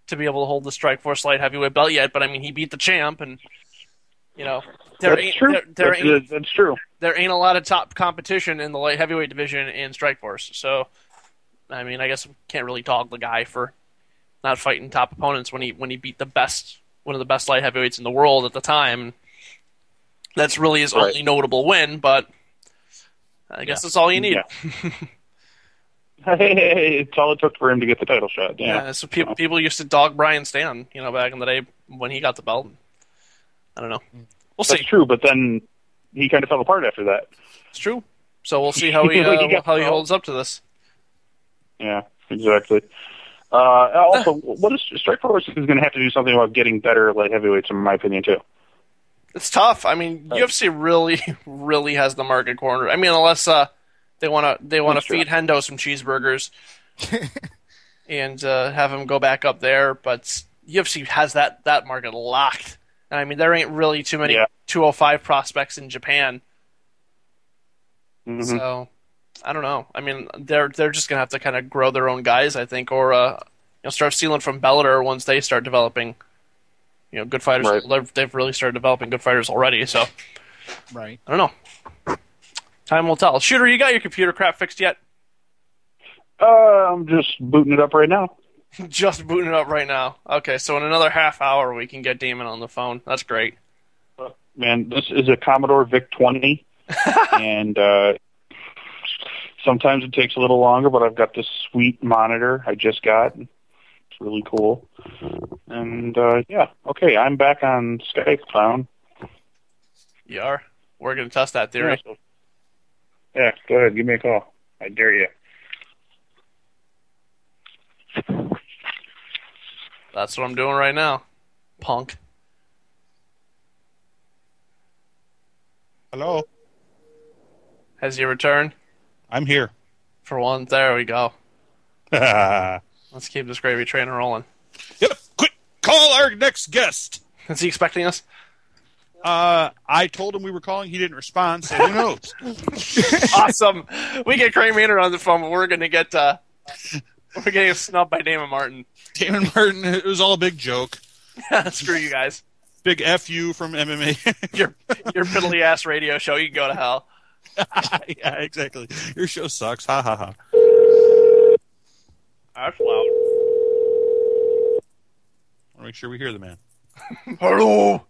to be able to hold the Strikeforce light heavyweight belt yet. But I mean, he beat the champ, and there That's ain't true. That's true. there ain't a lot of top competition in the light heavyweight division in Strikeforce. So, I mean, I guess we can't really dog the guy for not fighting top opponents when he beat one of the best light heavyweights in the world at the time. That's really his only notable win, but I guess that's all you need. Yeah. Hey, it's all it took for him to get the title shot. Yeah, so people used to dog Brian Stann, back in the day when he got the belt. I don't know. We'll see. That's true, but then he kind of fell apart after that. It's true. So we'll see how he holds up to this. Yeah, exactly. Also, what is Strikeforce is going to have to do something about getting better light heavyweights, in my opinion, too. It's tough. I mean, UFC really, really has the market cornered. I mean, unless they want to feed Hendo some cheeseburgers and have him go back up there, but UFC has that market locked. And I mean, there ain't really too many 205 prospects in Japan. Mm-hmm. So I don't know. I mean, they're just gonna have to kind of grow their own guys, I think, or start stealing from Bellator once they start developing. Good fighters. Right. They've really started developing good fighters already. So, Right. I don't know. Time will tell. Shooter, you got your computer crap fixed yet? I'm just booting it up right now. Just booting it up right now. Okay, so in another half hour we can get Damon on the phone. That's great. Man, this is a Commodore VIC-20, and sometimes it takes a little longer, but I've got this sweet monitor I just got. It's really cool. And, okay, I'm back on Skype, clown. You are? We're going to test that theory. Yeah, go ahead, give me a call. I dare you. That's what I'm doing right now, punk. Hello. Has he returned? I'm here. For one, there we go. Yep. Let's keep this gravy train rolling. Quick, call our next guest. Is he expecting us? I told him we were calling. He didn't respond, so who knows? Awesome. We get Craig Maynard on the phone, but we're gonna get snubbed by Damon Martin. Damon Martin, it was all a big joke. Screw you guys. Big FU from MMA. Your piddly ass radio show. You can go to hell. Yeah, exactly. Your show sucks. Ha ha ha. That's loud. I want to make sure we hear the man. Hello.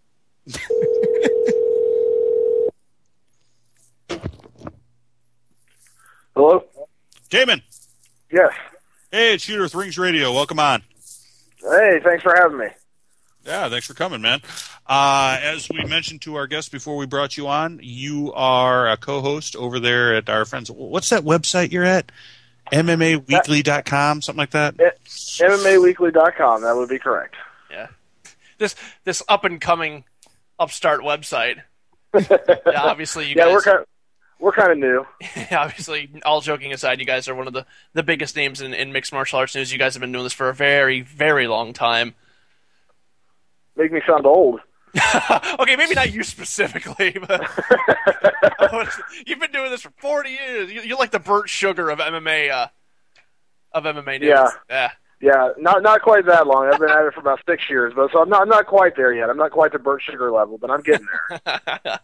Hello? Damon. Yes. Hey, it's Shooter with Rings Radio. Welcome on. Hey, thanks for having me. Yeah, thanks for coming, man. As we mentioned to our guests before we brought you on, you are a co-host over there at our friends. What's that website you're at? MMAweekly.com, something like that? MMAweekly.com, that would be correct. Yeah. This up-and-coming upstart website. Yeah, obviously, you guys... we're kind of new. Obviously, all joking aside, you guys are one of the biggest names in mixed martial arts news. You guys have been doing this for a very, very long time. Make me sound old. Okay, maybe not you specifically, but you've been doing this for 40 years. You're like the Burt Sugar of MMA. Of MMA news. Yeah, not quite that long. I've been at it for about 6 years, but so I'm not quite there yet. I'm not quite the Burt Sugar level, but I'm getting there.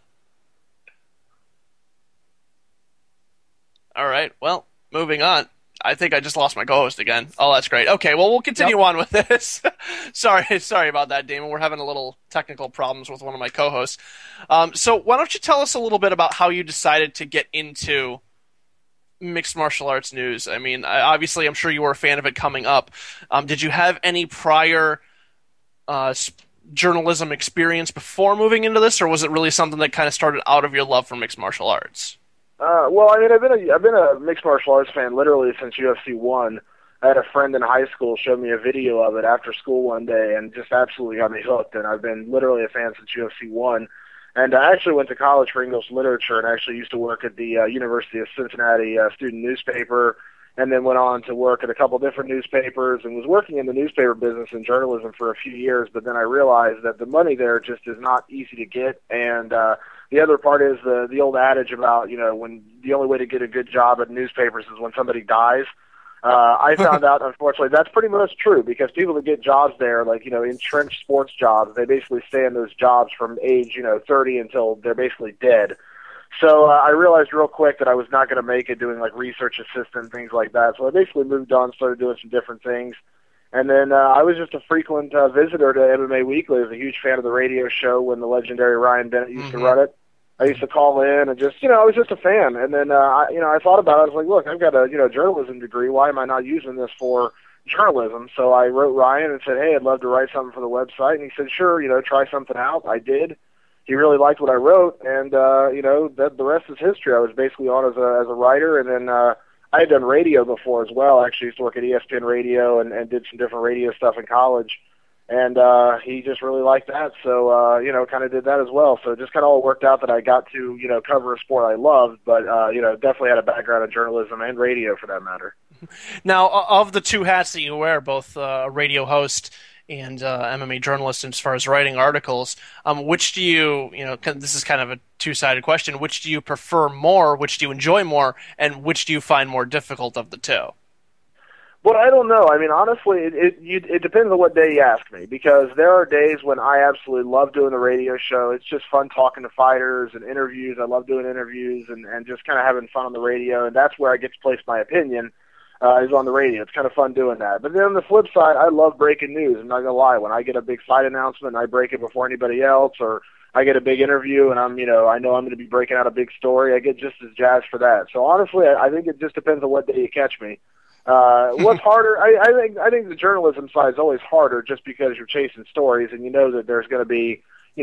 All right. Well, moving on. I think I just lost my co-host again. Oh, that's great. Okay, well, we'll continue on with this. Sorry about that, Damon. We're having a little technical problems with one of my co-hosts. So why don't you tell us a little bit about how you decided to get into mixed martial arts news? I mean, obviously, I'm sure you were a fan of it coming up. Did you have any prior journalism experience before moving into this, or was it really something that kind of started out of your love for mixed martial arts? Well, I mean, I've been a mixed martial arts fan literally since UFC 1. I had a friend in high school show me a video of it after school one day and just absolutely got me hooked, and I've been literally a fan since UFC 1. And I actually went to college for English literature and actually used to work at the University of Cincinnati student newspaper, and then went on to work at a couple different newspapers and was working in the newspaper business and journalism for a few years, but then I realized that the money there just is not easy to get, and the other part is the old adage about, when the only way to get a good job at newspapers is when somebody dies. I found out, unfortunately, that's pretty much true because people that get jobs there, like, entrenched sports jobs, they basically stay in those jobs from age, 30 until they're basically dead. So I realized real quick that I was not going to make it doing, like, research assistant, things like that. So I basically moved on, started doing some different things. And then I was just a frequent visitor to MMA Weekly. I was a huge fan of the radio show when the legendary Ryan Bennett used to run it. I used to call in and just, I was just a fan. And then, I thought about it. I was like, look, I've got a, journalism degree. Why am I not using this for journalism? So I wrote Ryan and said, hey, I'd love to write something for the website. And he said, sure, try something out. I did. He really liked what I wrote. And, the rest is history. I was basically on as a writer. And then I had done radio before as well. I actually used to work at ESPN Radio and did some different radio stuff in college. And he just really liked that, so, kind of did that as well. So it just kind of all worked out that I got to, cover a sport I loved, but, definitely had a background in journalism and radio for that matter. Now, of the two hats that you wear, both a radio host and MMA journalist as far as writing articles, which do you, this is kind of a two-sided question, which do you prefer more, which do you enjoy more, and which do you find more difficult of the two? Well, I don't know. I mean, honestly, it depends on what day you ask me, because there are days when I absolutely love doing the radio show. It's just fun talking to fighters and interviews. I love doing interviews and just kind of having fun on the radio, and that's where I get to place my opinion, is on the radio. It's kind of fun doing that. But then on the flip side, I love breaking news. I'm not going to lie. When I get a big fight announcement and I break it before anybody else, or I get a big interview and I know I'm going to be breaking out a big story, I get just as jazzed for that. So honestly, I think it just depends on what day you catch me. What's harder? I think the journalism side is always harder just because you're chasing stories and you know that there's going to be,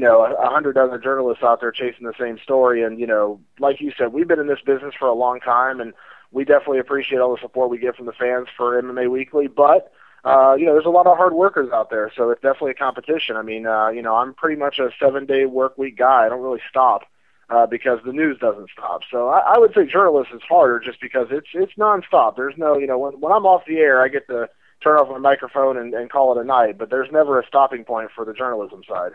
100 other journalists out there chasing the same story. And, like you said, we've been in this business for a long time and we definitely appreciate all the support we get from the fans for MMA Weekly. But, there's a lot of hard workers out there. So it's definitely a competition. I mean, I'm pretty much a 7-day work week guy. I don't really stop. Because the news doesn't stop. So I would say journalism is harder just because it's nonstop. There's no, when I'm off the air, I get to turn off my microphone and call it a night, but there's never a stopping point for the journalism side.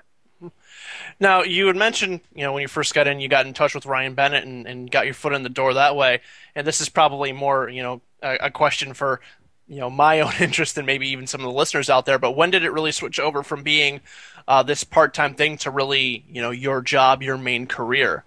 Now, you had mentioned, when you first got in, you got in touch with Ryan Bennett and got your foot in the door that way. And this is probably more, a question for, my own interest and maybe even some of the listeners out there. But when did it really switch over from being this part-time thing to really, your job, your main career?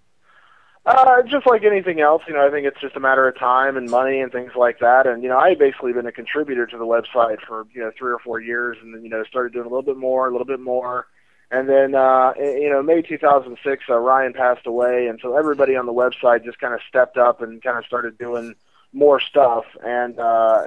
Just like anything else, I think it's just a matter of time and money and things like that. And, I had basically been a contributor to the website for, 3 or 4 years and then, started doing a little bit more. And then, May 2006, Ryan passed away. And so everybody on the website just kind of stepped up and kind of started doing more stuff. And,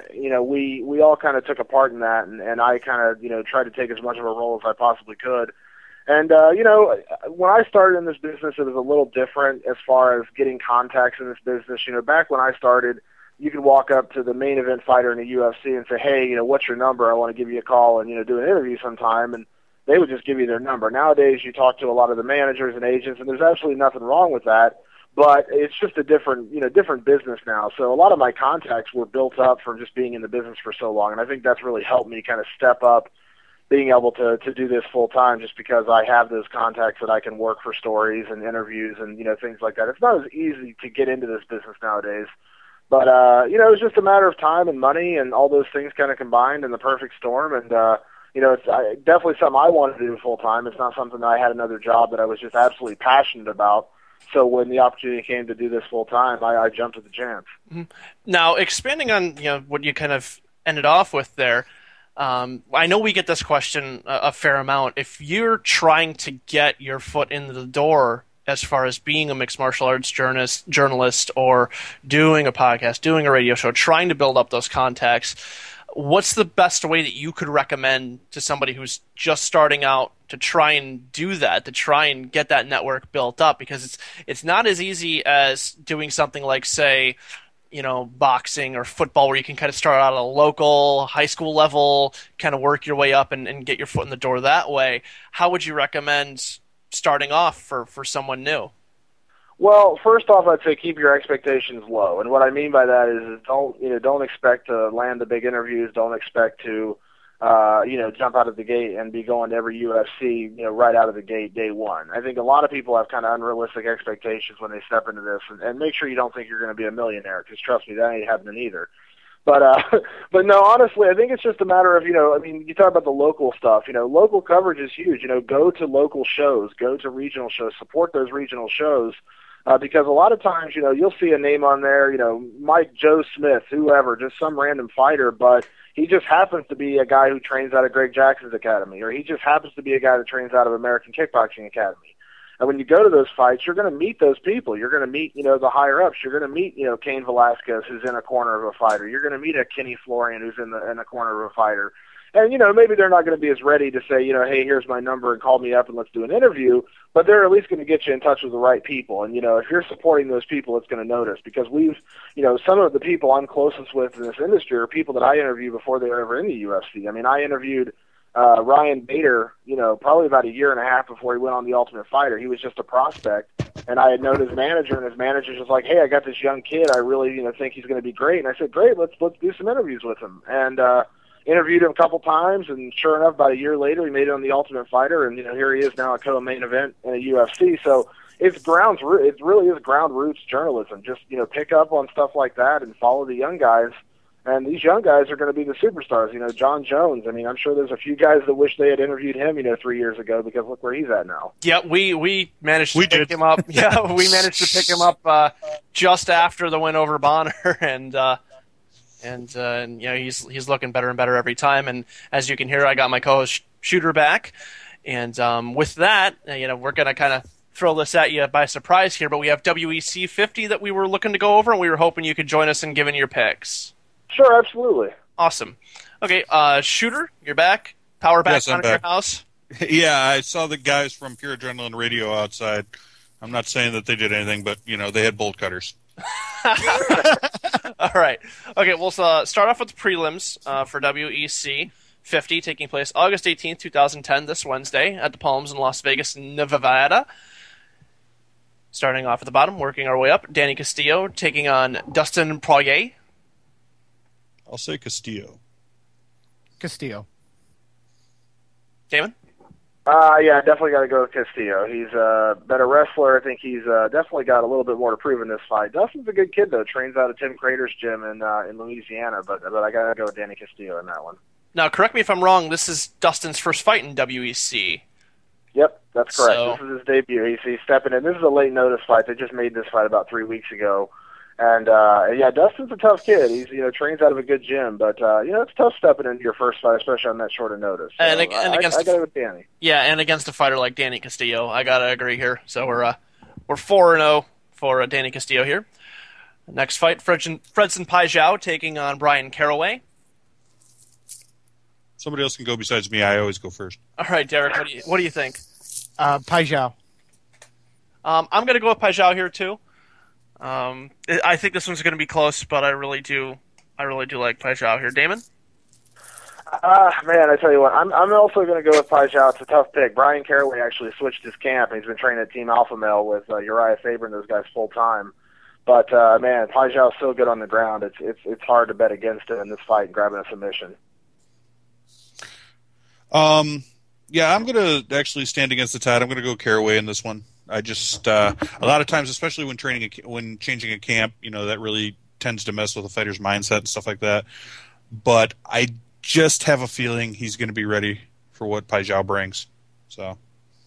we all kind of took a part in that. And I kind of, tried to take as much of a role as I possibly could. And, when I started in this business, it was a little different as far as getting contacts in this business. Back when I started, you could walk up to the main event fighter in the UFC and say, hey, what's your number? I want to give you a call and, do an interview sometime. And they would just give you their number. Nowadays, you talk to a lot of the managers and agents, and there's absolutely nothing wrong with that. But it's just a different business now. So a lot of my contacts were built up from just being in the business for so long. And I think that's really helped me kind of step up being able to do this full time just because I have those contacts that I can work for stories and interviews and, things like that. It's not as easy to get into this business nowadays. But, it's just a matter of time and money and all those things kind of combined in the perfect storm. And, it's definitely something I wanted to do full time. It's not something that I had another job that I was just absolutely passionate about. So when the opportunity came to do this full time, I jumped at the chance. Mm-hmm. Now, expanding on, what you kind of ended off with there, I know we get this question a fair amount. If you're trying to get your foot in the door as far as being a mixed martial arts journalist or doing a podcast, doing a radio show, trying to build up those contacts, what's the best way that you could recommend to somebody who's just starting out to try and do that, to try and get that network built up? Because it's not as easy as doing something like, say, boxing or football where you can kind of start out at a local high school level, kind of work your way up and get your foot in the door that way. How would you recommend starting off for someone new? Well, first off, I'd say keep your expectations low. And what I mean by that is don't expect to land the big interviews. Don't expect to, jump out of the gate and be going to every UFC, right out of the gate day one. I think a lot of people have kind of unrealistic expectations when they step into this, and make sure you don't think you're going to be a millionaire, because trust me, that ain't happening either. but no, honestly, I think it's just a matter of, I mean, you talk about the local stuff. Local coverage is huge. Go to local shows, go to regional shows, support those regional shows. Because a lot of times, you'll see a name on there, Mike Joe Smith, whoever, just some random fighter, but he just happens to be a guy who trains out of Greg Jackson's academy, or he just happens to be a guy that trains out of American Kickboxing Academy. And when you go to those fights, you're going to meet those people. You're going to meet, the higher ups. You're going to meet, Cain Velasquez, who's in a corner of a fighter. You're going to meet a Kenny Florian, who's in the corner of a fighter. And, maybe they're not going to be as ready to say, hey, here's my number and call me up and let's do an interview, but they're at least going to get you in touch with the right people. And, if you're supporting those people, it's going to notice, because we've, some of the people I'm closest with in this industry are people that I interview before they were ever in the UFC. I mean, I interviewed Ryan Bader, probably about a year and a half before he went on The Ultimate Fighter. He was just a prospect, and I had known his manager, and his manager's just like, hey, I got this young kid. I really, think he's going to be great. And I said, great, let's do some interviews with him. And, interviewed him a couple times, and sure enough, about a year later, he made it on The Ultimate Fighter, and here he is now a co-main event in a UFC. So it really is ground roots journalism. Just pick up on stuff like that and follow the young guys. And these young guys are going to be the superstars. John Jones. I mean, I'm sure there's a few guys that wish they had interviewed him, 3 years ago, because look where he's at now. Yeah, we managed to pick him up. Yeah, we managed to pick him up just after the win over Bonner, and he's looking better and better every time. And as you can hear, I got my co-host Shooter back, and with that, we're gonna kind of throw this at you by surprise here. But we have WEC 50 that we were looking to go over, and we were hoping you could join us in giving your picks. Sure, absolutely. Awesome. Okay, Shooter, you're back. Power back Yes, I'm on your back. house. Yeah, I saw the guys from Pure Adrenaline Radio outside. I'm not saying that they did anything, but they had bolt cutters. All right. Okay, we'll start off with the prelims for WEC 50, taking place August 18th, 2010, this Wednesday, at the Palms in Las Vegas, Nevada. Starting off at the bottom, working our way up, Danny Castillo taking on Dustin Poirier. I'll say Castillo. Castillo. Damon? Yeah, definitely got to go with Castillo. He's a better wrestler. I think he's definitely got a little bit more to prove in this fight. Dustin's a good kid, though. Trains out of Tim Crater's gym in Louisiana, but I got to go with Danny Castillo in that one. Now, correct me if I'm wrong, this is Dustin's first fight in WEC. Yep, that's correct. So- This is his debut. He's stepping in. This is a late notice fight. They just made this fight about 3 weeks ago. And, yeah, Dustin's a tough kid. He's, trains out of a good gym, but, it's tough stepping into your first fight, especially on that short of notice. So, And I against got to go with Danny. Yeah, and against a fighter like Danny Castillo, I gotta agree here. So we're 4-0 for Danny Castillo here. Next fight, Fredson Paijiao taking on Brian Caraway. Somebody else can go besides me. I always go first. All right, Derek, what do you think? Paijiao. I'm gonna go with Paijiao here too. I think this one's gonna be close, but I really do like Paijiao here. Damon? Man, I tell you what, I'm also going to go with Paijiao. It's a tough pick. Brian Caraway actually switched his camp, and he's been training at Team Alpha Male with Uriah Faber and those guys full time. But man, Paijiao's so good on the ground. It's hard to bet against him in this fight, grabbing a submission. Yeah, I'm going to actually stand against the tide. I'm going to go Caraway in this one. I just a lot of times, especially when changing a camp, that really tends to mess with a fighter's mindset and stuff like that. But I just have a feeling he's going to be ready for what Paijiao brings. So,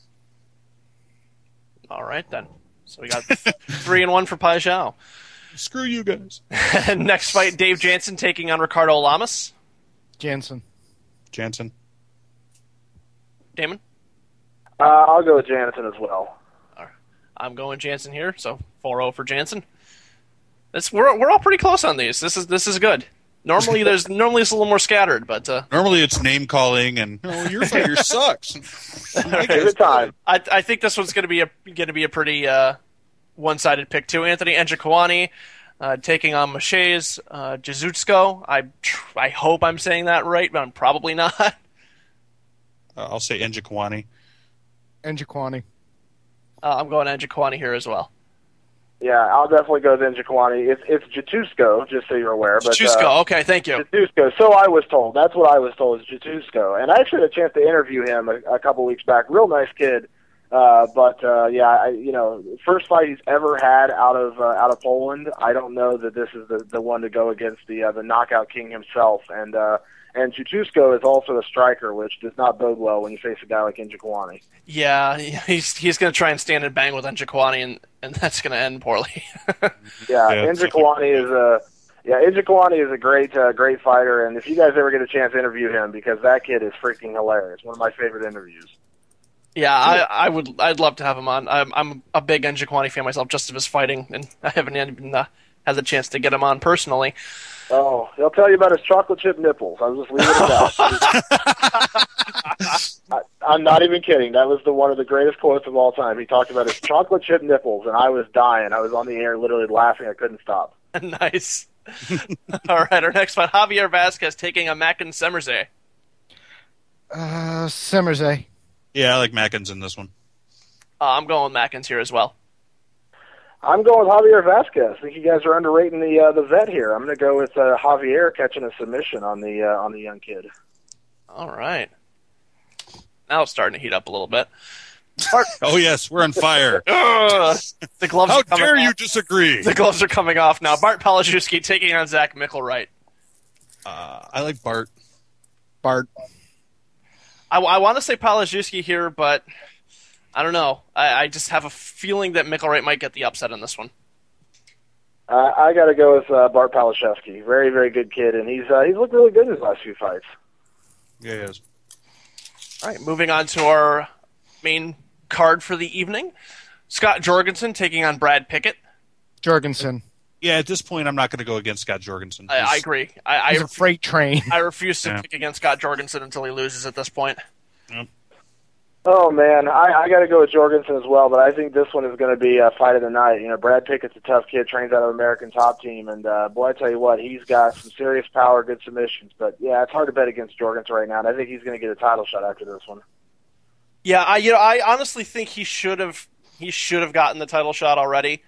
All right then. So we got 3-1 for Paijiao. screw you guys. Next fight, Dave Jansen taking on Ricardo Lamas. Jansen. Jansen. Damon? I'll go with Jansen as well. I'm going Jansen here, so 4-0 for Jansen. We're all pretty close on these. This is good. Normally it's a little more scattered, but Normally it's name calling and your fighter sucks. Give it time. I think this one's going to be a pretty one-sided pick too. Anthony Njokuani taking on Maciej Jezutsko. I hope I'm saying that right, but I'm probably not. I'll say Njokuani. Njokuani. I'm going Njokuani here as well. Yeah, I'll definitely go with Njokuani. It's Jatusko, just so you're aware. But, Jezutsko, okay, thank you. Jatusko. So I was told. That's what I was told is Jatusko. And I actually had a chance to interview him a couple weeks back. Real nice kid. First fight he's ever had out of Poland. I don't know that this is the one to go against the knockout king himself. And Chuchusko is also a striker, which does not bode well when you face a guy like Njokuani. Yeah, he's going to try and stand and bang with Njokuani, and that's going to end poorly. Njokuani is a great fighter, and if you guys ever get a chance to interview him, because that kid is freaking hilarious. One of my favorite interviews. Yeah, I'd love to have him on. I'm a big Njokuani fan myself, just of his fighting, and I haven't even had the chance to get him on personally. Oh, he'll tell you about his chocolate chip nipples. I was just leaving it out. I'm not even kidding. That was one of the greatest quotes of all time. He talked about his chocolate chip nipples, and I was dying. I was on the air literally laughing. I couldn't stop. Nice. All right, our next fight, Javier Vasquez taking on Mackin Semerze. Semerze. Yeah, I like Mackins in this one. I'm going with Mackins here as well. I'm going with Javier Vasquez. I think you guys are underrating the vet here. I'm going to go with Javier catching a submission on the young kid. All right. Now it's starting to heat up a little bit. Oh yes, we're on fire. The gloves. How are coming dare you off. disagree? The gloves are coming off now. Bart Palaszewski taking on Zach Mickelwright. I like Bart. I want to say Palaszewski here, but I don't know. I just have a feeling that Mickelwright might get the upset in this one. I got to go with Bart Palaszewski. Very, very good kid, and he's looked really good in his last few fights. Yeah, he is. All right, moving on to our main card for the evening. Scott Jorgensen taking on Brad Pickett. Jorgensen. Yeah, at this point, I'm not going to go against Scott Jorgensen. I agree. He's a freight train. I refuse to pick against Scott Jorgensen until he loses at this point. Yep. Oh, man, I got to go with Jorgensen as well, but I think this one is going to be a fight of the night. You know, Brad Pickett's a tough kid, trains out of American Top Team, and boy, I tell you what, he's got some serious power, good submissions. But, yeah, it's hard to bet against Jorgensen right now, and I think he's going to get a title shot after this one. Yeah, I honestly think he should have gotten the title shot already.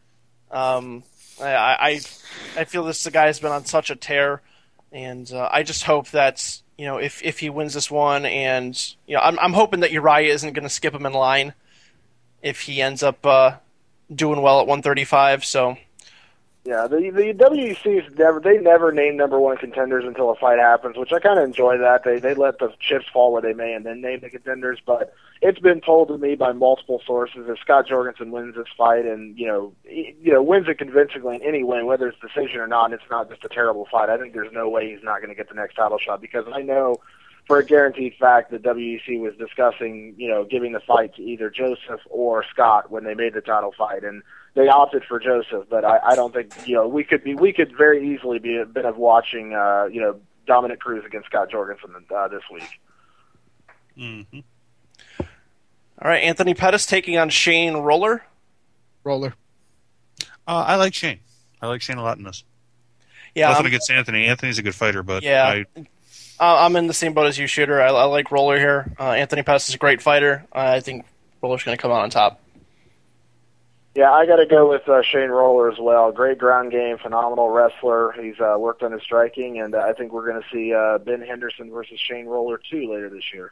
I feel this guy has been on such a tear, and I just hope that if he wins this one, and I'm hoping that Uriah isn't going to skip him in line if he ends up doing well at 135. So. Yeah, the WEC's never name number one contenders until a fight happens, which I kind of enjoy that. They let the chips fall where they may and then name the contenders. But it's been told to me by multiple sources if Scott Jorgensen wins this fight and wins it convincingly in any way, whether it's decision or not, and it's not just a terrible fight, I think there's no way he's not going to get the next title shot, because I know for a guaranteed fact that WEC was discussing giving the fight to either Joseph or Scott when they made the title fight, and they opted for Joseph, but I don't think we could very easily been watching Dominic Cruz against Scott Jorgensen this week. Mm-hmm. All right, Anthony Pettis taking on Shane Roller. I like Shane. I like Shane a lot in this. Yeah, nothing against Anthony. Anthony's a good fighter, but yeah, I'm in the same boat as you, Shooter. I like Roller here. Anthony Pettis is a great fighter. I think Roller's going to come out on top. Yeah, I got to go with Shane Roller as well. Great ground game, phenomenal wrestler. He's worked on his striking, and I think we're going to see Ben Henderson versus Shane Roller 2 later this year.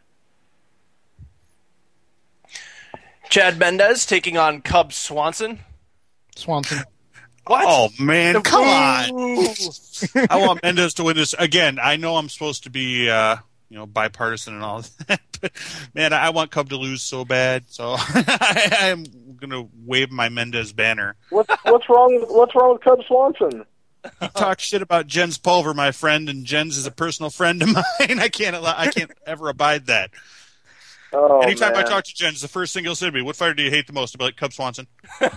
Chad Mendez taking on Cub Swanson. What? Oh, man, come on. Ooh. I want Mendez to win this. Again, I know I'm supposed to be bipartisan and all that, but, man, I want Cub to lose so bad, so I'm going to wave my Mendez banner. What's wrong with Cub Swanson? He talks shit about Jens Pulver, my friend, and Jens is a personal friend of mine. I can't ever abide that. Oh, anytime man. I talk to Jens, the first thing he'll say to me, "What fighter do you hate the most?" I'll be like, Cub Swanson.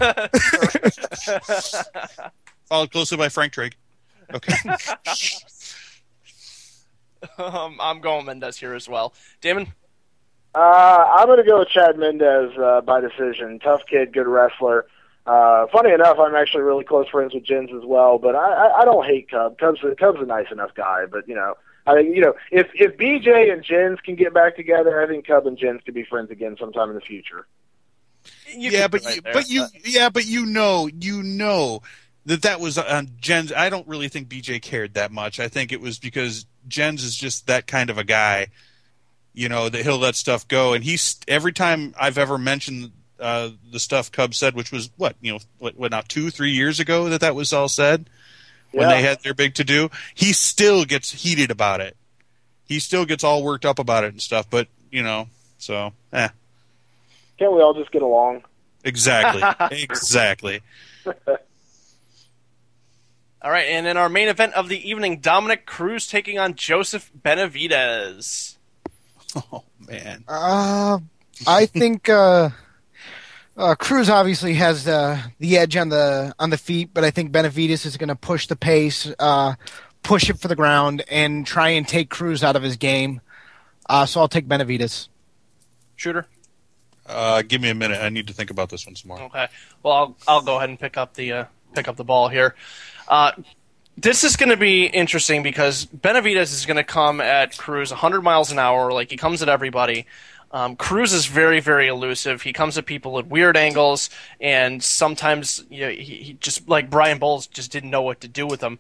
Followed closely by Frank Drake. Okay. I'm going Mendez here as well. Damon? I'm going to go with Chad Mendez by decision. Tough kid, good wrestler. Funny enough, I'm actually really close friends with Jens as well, but I don't hate Cub. Cub's a nice enough guy, but I think if BJ and Jens can get back together, I think Cub and Jens could be friends again sometime in the future. But you know that was on Jens. I don't really think BJ cared that much. I think it was because Jens is just that kind of a guy, that he'll let stuff go. And every time I've ever mentioned the stuff Cub said, which was what now 2-3 years ago that was all said when they had their big to-do, he still gets heated about it. He still gets all worked up about it and stuff. But, so, Can't we all just get along? Exactly. Exactly. All right, and in our main event of the evening, Dominic Cruz taking on Joseph Benavidez. Oh, man. I think Cruz obviously has the edge on the feet, but I think Benavidez is going to push the pace, push it for the ground, and try and take Cruz out of his game. So I'll take Benavidez. Shooter? Give me a minute. I need to think about this one some more. Okay. Well, I'll go ahead and pick up the ball here. This is going to be interesting because Benavidez is going to come at Cruz 100 miles an hour, like he comes at everybody. Cruz is very, very elusive. He comes at people at weird angles, and sometimes he just like Brian Bowles just didn't know what to do with him.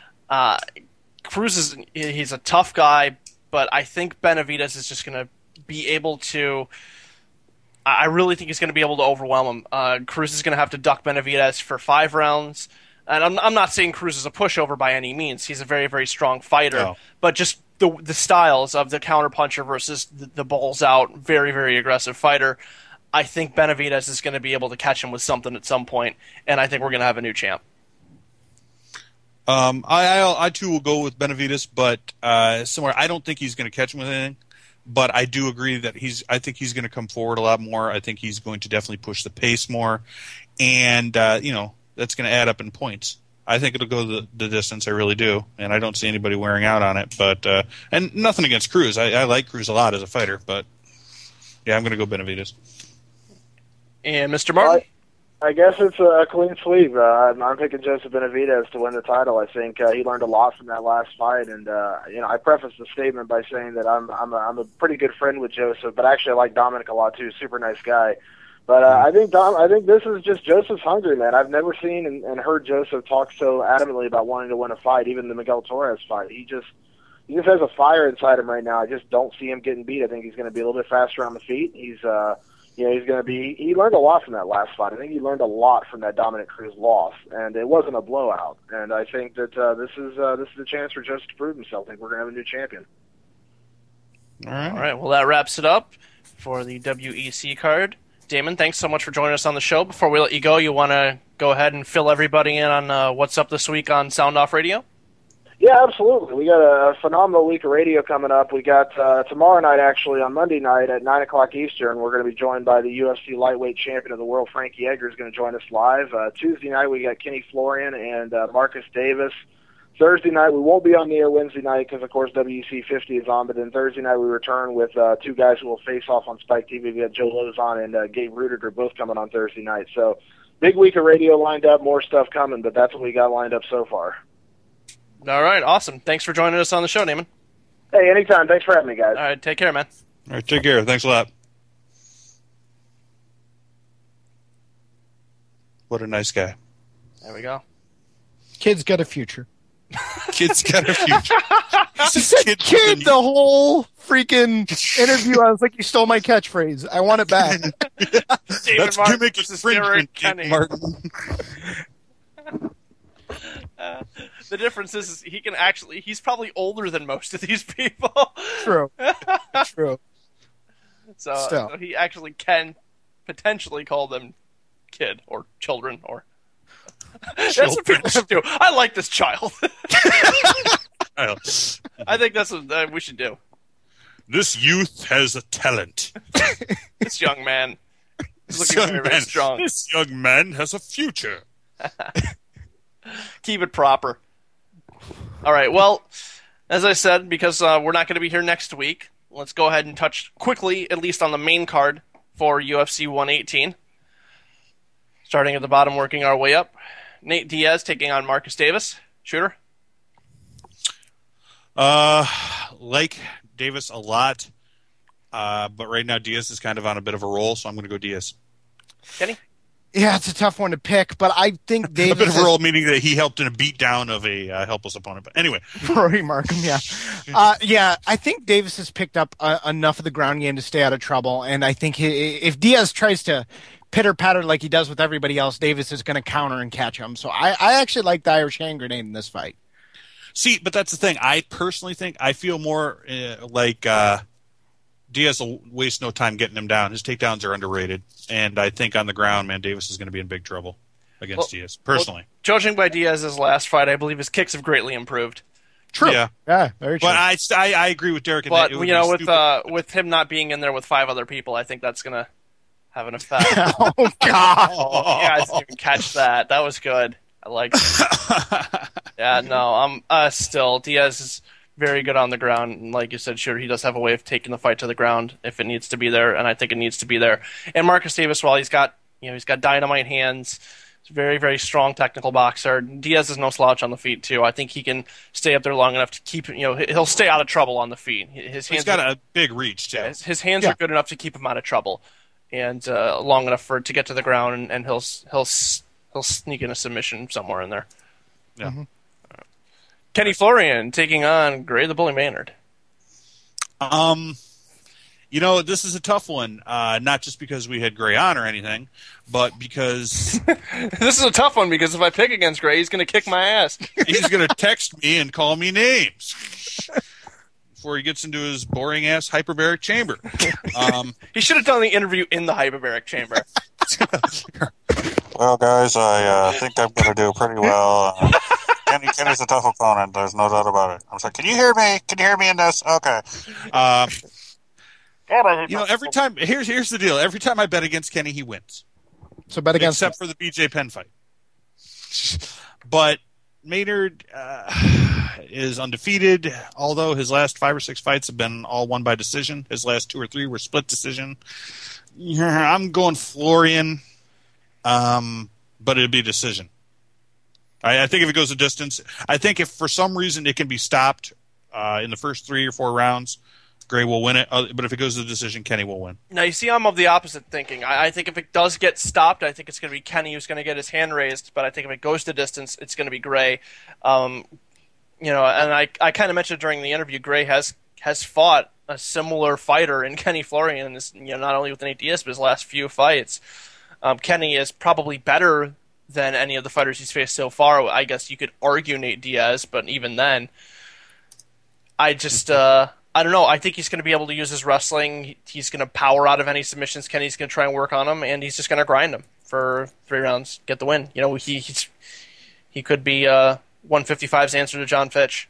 Cruz he's a tough guy, but I think Benavidez is just going to be able to. I really think he's going to be able to overwhelm him. Cruz is going to have to duck Benavidez for 5 rounds. And I'm not saying Cruz is a pushover by any means. He's a very, very strong fighter. No. But just the styles of the counterpuncher versus the balls out, very, very aggressive fighter. I think Benavidez is going to be able to catch him with something at some point, and I think we're going to have a new champ. I too will go with Benavidez, but somewhere I don't think he's going to catch him with anything. But I do agree that I think he's going to come forward a lot more. I think he's going to definitely push the pace more, and that's going to add up in points. I think it'll go the distance. I really do, and I don't see anybody wearing out on it. But and nothing against Cruz. I like Cruz a lot as a fighter, but yeah, I'm going to go Benavidez. And Mr. Martin? I guess it's a clean sweep. I'm picking Joseph Benavidez to win the title. I think he learned a lot from that last fight, and I prefaced the statement by saying that I'm a pretty good friend with Joseph, but actually I like Dominic a lot too. Super nice guy. But I think this is just Joseph's hungry, man. I've never seen and heard Joseph talk so adamantly about wanting to win a fight, even the Miguel Torres fight. He just has a fire inside him right now. I just don't see him getting beat. I think he's going to be a little bit faster on the feet. He's going to be. He learned a lot from that last fight. I think he learned a lot from that Dominic Cruz loss, and it wasn't a blowout. And I think that this is a chance for Joseph to prove himself. I think we're going to have a new champion. All right. Well, that wraps it up for the WEC card. Damon, thanks so much for joining us on the show. Before we let you go, you want to go ahead and fill everybody in on what's up this week on Sound Off Radio? Yeah, absolutely. We got a phenomenal week of radio coming up. We got tomorrow night, actually, on Monday night at 9 o'clock Eastern, we're going to be joined by the UFC lightweight champion of the world, Frankie Edgar, is going to join us live. Tuesday night, we got Kenny Florian and Marcus Davis. Thursday night, we won't be on the air Wednesday night because, of course, WEC 50 is on. But then Thursday night, we return with 2 guys who will face off on Spike TV. We got Joe Lozon and Gabe Rudiger both coming on Thursday night. So big week of radio lined up, more stuff coming, but that's what we got lined up so far. All right, awesome. Thanks for joining us on the show, Damon. Hey, anytime. Thanks for having me, guys. All right, take care, man. All right, take care. Thanks a lot. What a nice guy. There we go. Kid's got a future. Kid's got a future. I said kid the whole freaking interview. I was like, you stole my catchphrase. I want it back. That's Martin gimmick versus infringement, Derek Kenny. Martin. The difference is he's probably older than most of these people. True. True. So he actually can potentially call them kid or children or... That's what people should do. I like this child. I think that's what we should do. This youth has a talent. This young man is looking very, very strong. This young man has a future. Keep it proper. All right, well, as I said, because we're not going to be here next week, let's go ahead and touch quickly, at least on the main card for UFC 118. Starting at the bottom, working our way up. Nate Diaz taking on Marcus Davis. Shooter? Like Davis a lot, but right now Diaz is kind of on a bit of a roll, so I'm going to go Diaz. Kenny? Yeah, it's a tough one to pick, but I think A Davis bit of a role, meaning that he helped in a beatdown of a helpless opponent. But anyway, Rory Markham, yeah. Yeah, I think Davis has picked up enough of the ground game to stay out of trouble, and I think if Diaz tries to pitter-patter like he does with everybody else, Davis is going to counter and catch him. So I actually like the Irish hand grenade in this fight. see, but that's the thing. I personally think I feel more like Diaz will waste no time getting him down. His takedowns are underrated, and I think on the ground, man, Davis is going to be in big trouble against Diaz, personally. Judging by Diaz's last fight, I believe his kicks have greatly improved. True. Yeah. Yeah, very true. But I agree with Derek. In But that it would you know, be stupid. with him not being in there with 5 other people, I think that's gonna have an effect. Oh, God. Oh, you guys didn't even catch that. That was good. I like it. Yeah, no, still Diaz is very good on the ground, and like you said, sure, he does have a way of taking the fight to the ground if it needs to be there, and I think it needs to be there. And Marcus Davis, while he's got dynamite hands, he's a very, very strong technical boxer. Diaz is no slouch on the feet too. I think he can stay up there long enough to keep he'll stay out of trouble on the feet. His hands He's got a big reach too. his hands are good enough to keep him out of trouble, and long enough to get to the ground, and he'll sneak in a submission somewhere in there. Yeah. Mm-hmm. Kenny Florian taking on Gray the Bully Maynard. This is a tough one. Not just because we had Gray on or anything, but because This is a tough one because if I pick against Gray, he's going to kick my ass. he's going to text me and call me names before he gets into his boring ass hyperbaric chamber. He should have done the interview in the hyperbaric chamber. Well, guys, I think I'm going to do pretty well. Kenny's a tough opponent. There's no doubt about it. I'm sorry. Can you hear me? Can you hear me in this? Okay. Every time here's the deal. Every time I bet against Kenny, he wins, So bet against except for the BJ Penn fight. But Maynard is undefeated, although his last 5 or 6 fights have been all won by decision. His last 2 or 3 were split decision. I'm going Florian, but it'd be a decision. I think if it goes a distance, I think if for some reason it can be stopped in the first 3 or 4 rounds, Gray will win it. But if it goes to the decision, Kenny will win. Now, you see, I'm of the opposite thinking. I think if it does get stopped, I think it's going to be Kenny who's going to get his hand raised. But I think if it goes to distance, it's going to be Gray. And I kind of mentioned during the interview, Gray has fought a similar fighter in Kenny Florian. Not only with Nate Diaz, but his last few fights. Kenny is probably better than any of the fighters he's faced so far. I guess you could argue Nate Diaz, but even then, I don't know. I think he's going to be able to use his wrestling. He's going to power out of any submissions Kenny's going to try and work on him, and he's just going to grind him for 3 rounds, get the win. He could be 155's answer to John Fitch.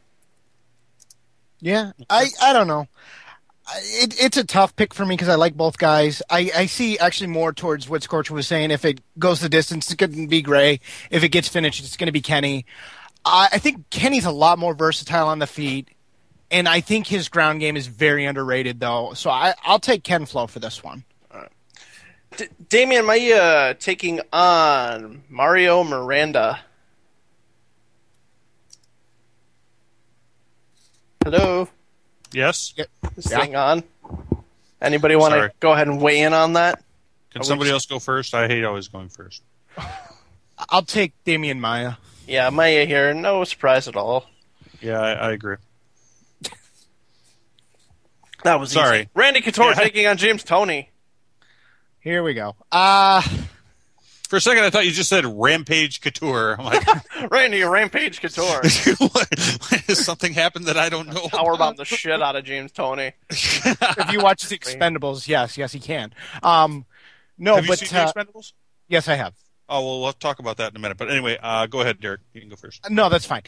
Yeah, I don't know. It's a tough pick for me because I like both guys. I see actually more towards what Scorcher was saying. If it goes the distance, it's going to be Gray. If it gets finished, it's going to be Kenny. I think Kenny's a lot more versatile on the feet, and I think his ground game is very underrated, though. So I'll take Ken Flo for this one. Damian Maia taking on Mario Miranda. Hello? Yes? Is this thing on? Anybody want to go ahead and weigh in on that? Can somebody else go first? I hate always going first. I'll take Damian Maia. Yeah, Maia here. No surprise at all. Yeah, I agree. That was Sorry. easy. Randy Couture taking on James Toney. Here we go. For a second, I thought you just said Rampage Couture. I'm like, Randy, Rampage Couture. has something happened that I don't know? Powerbomb the shit out of James Toney. If you watch The Expendables, yes, he can. No, have you but seen The Expendables? yes, I have. Oh, well, we'll talk about that in a minute. But anyway, go ahead, Derek. You can go first. No, that's fine.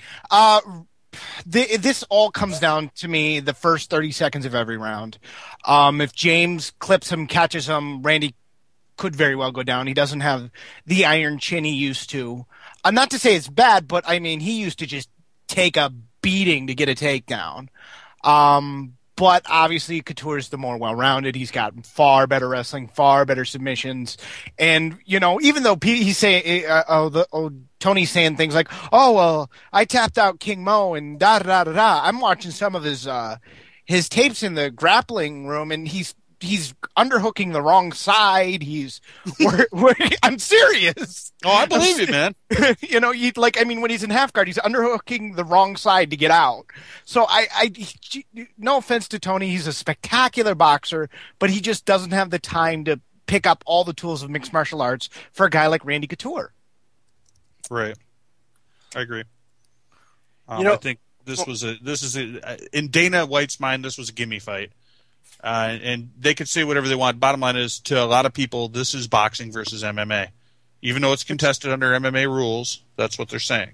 This all comes down to me the first 30 seconds of every round. If James clips him, catches him, Randy could very well go down. He doesn't have the iron chin he used to. Not to say it's bad, but I mean, he used to just take a beating to get a takedown. But obviously Couture's the more well-rounded. He's got far better wrestling, far better submissions. And, even though he's saying, Tony's saying things like, oh, well, I tapped out King Mo and da-da-da-da-da. I'm watching some of his tapes in the grappling room, and he's underhooking the wrong side. I'm serious. Oh, I believe you, man. You know, when he's in half guard, he's underhooking the wrong side to get out. So no offense to Tony, he's a spectacular boxer, but he just doesn't have the time to pick up all the tools of mixed martial arts for a guy like Randy Couture. Right. I agree. You know- I think in Dana White's mind, this was a gimme fight. And they could say whatever they want. Bottom line is, to a lot of people, this is boxing versus MMA. Even though it's contested under MMA rules, that's what they're saying.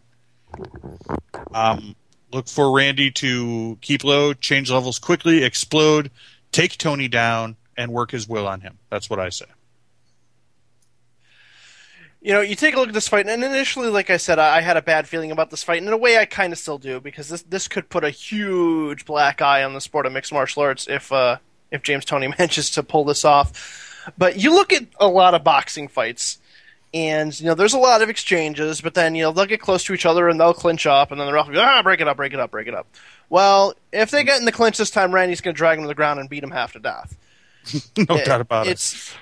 Look for Randy to keep low, change levels quickly, explode, take Tony down, and work his will on him. That's what I say. You know, you take a look at this fight, and initially, like I said, I had a bad feeling about this fight, and in a way I kind of still do, because this could put a huge black eye on the sport of mixed martial arts if James Toney manages to pull this off. But you look at a lot of boxing fights, and, you know, there's a lot of exchanges, but then, you know, they'll get close to each other, and they'll clinch up, and then the ref will go, break it up, break it up, break it up. Well, if they get in the clinch this time, Randy's going to drag him to the ground and beat him half to death. No doubt about it.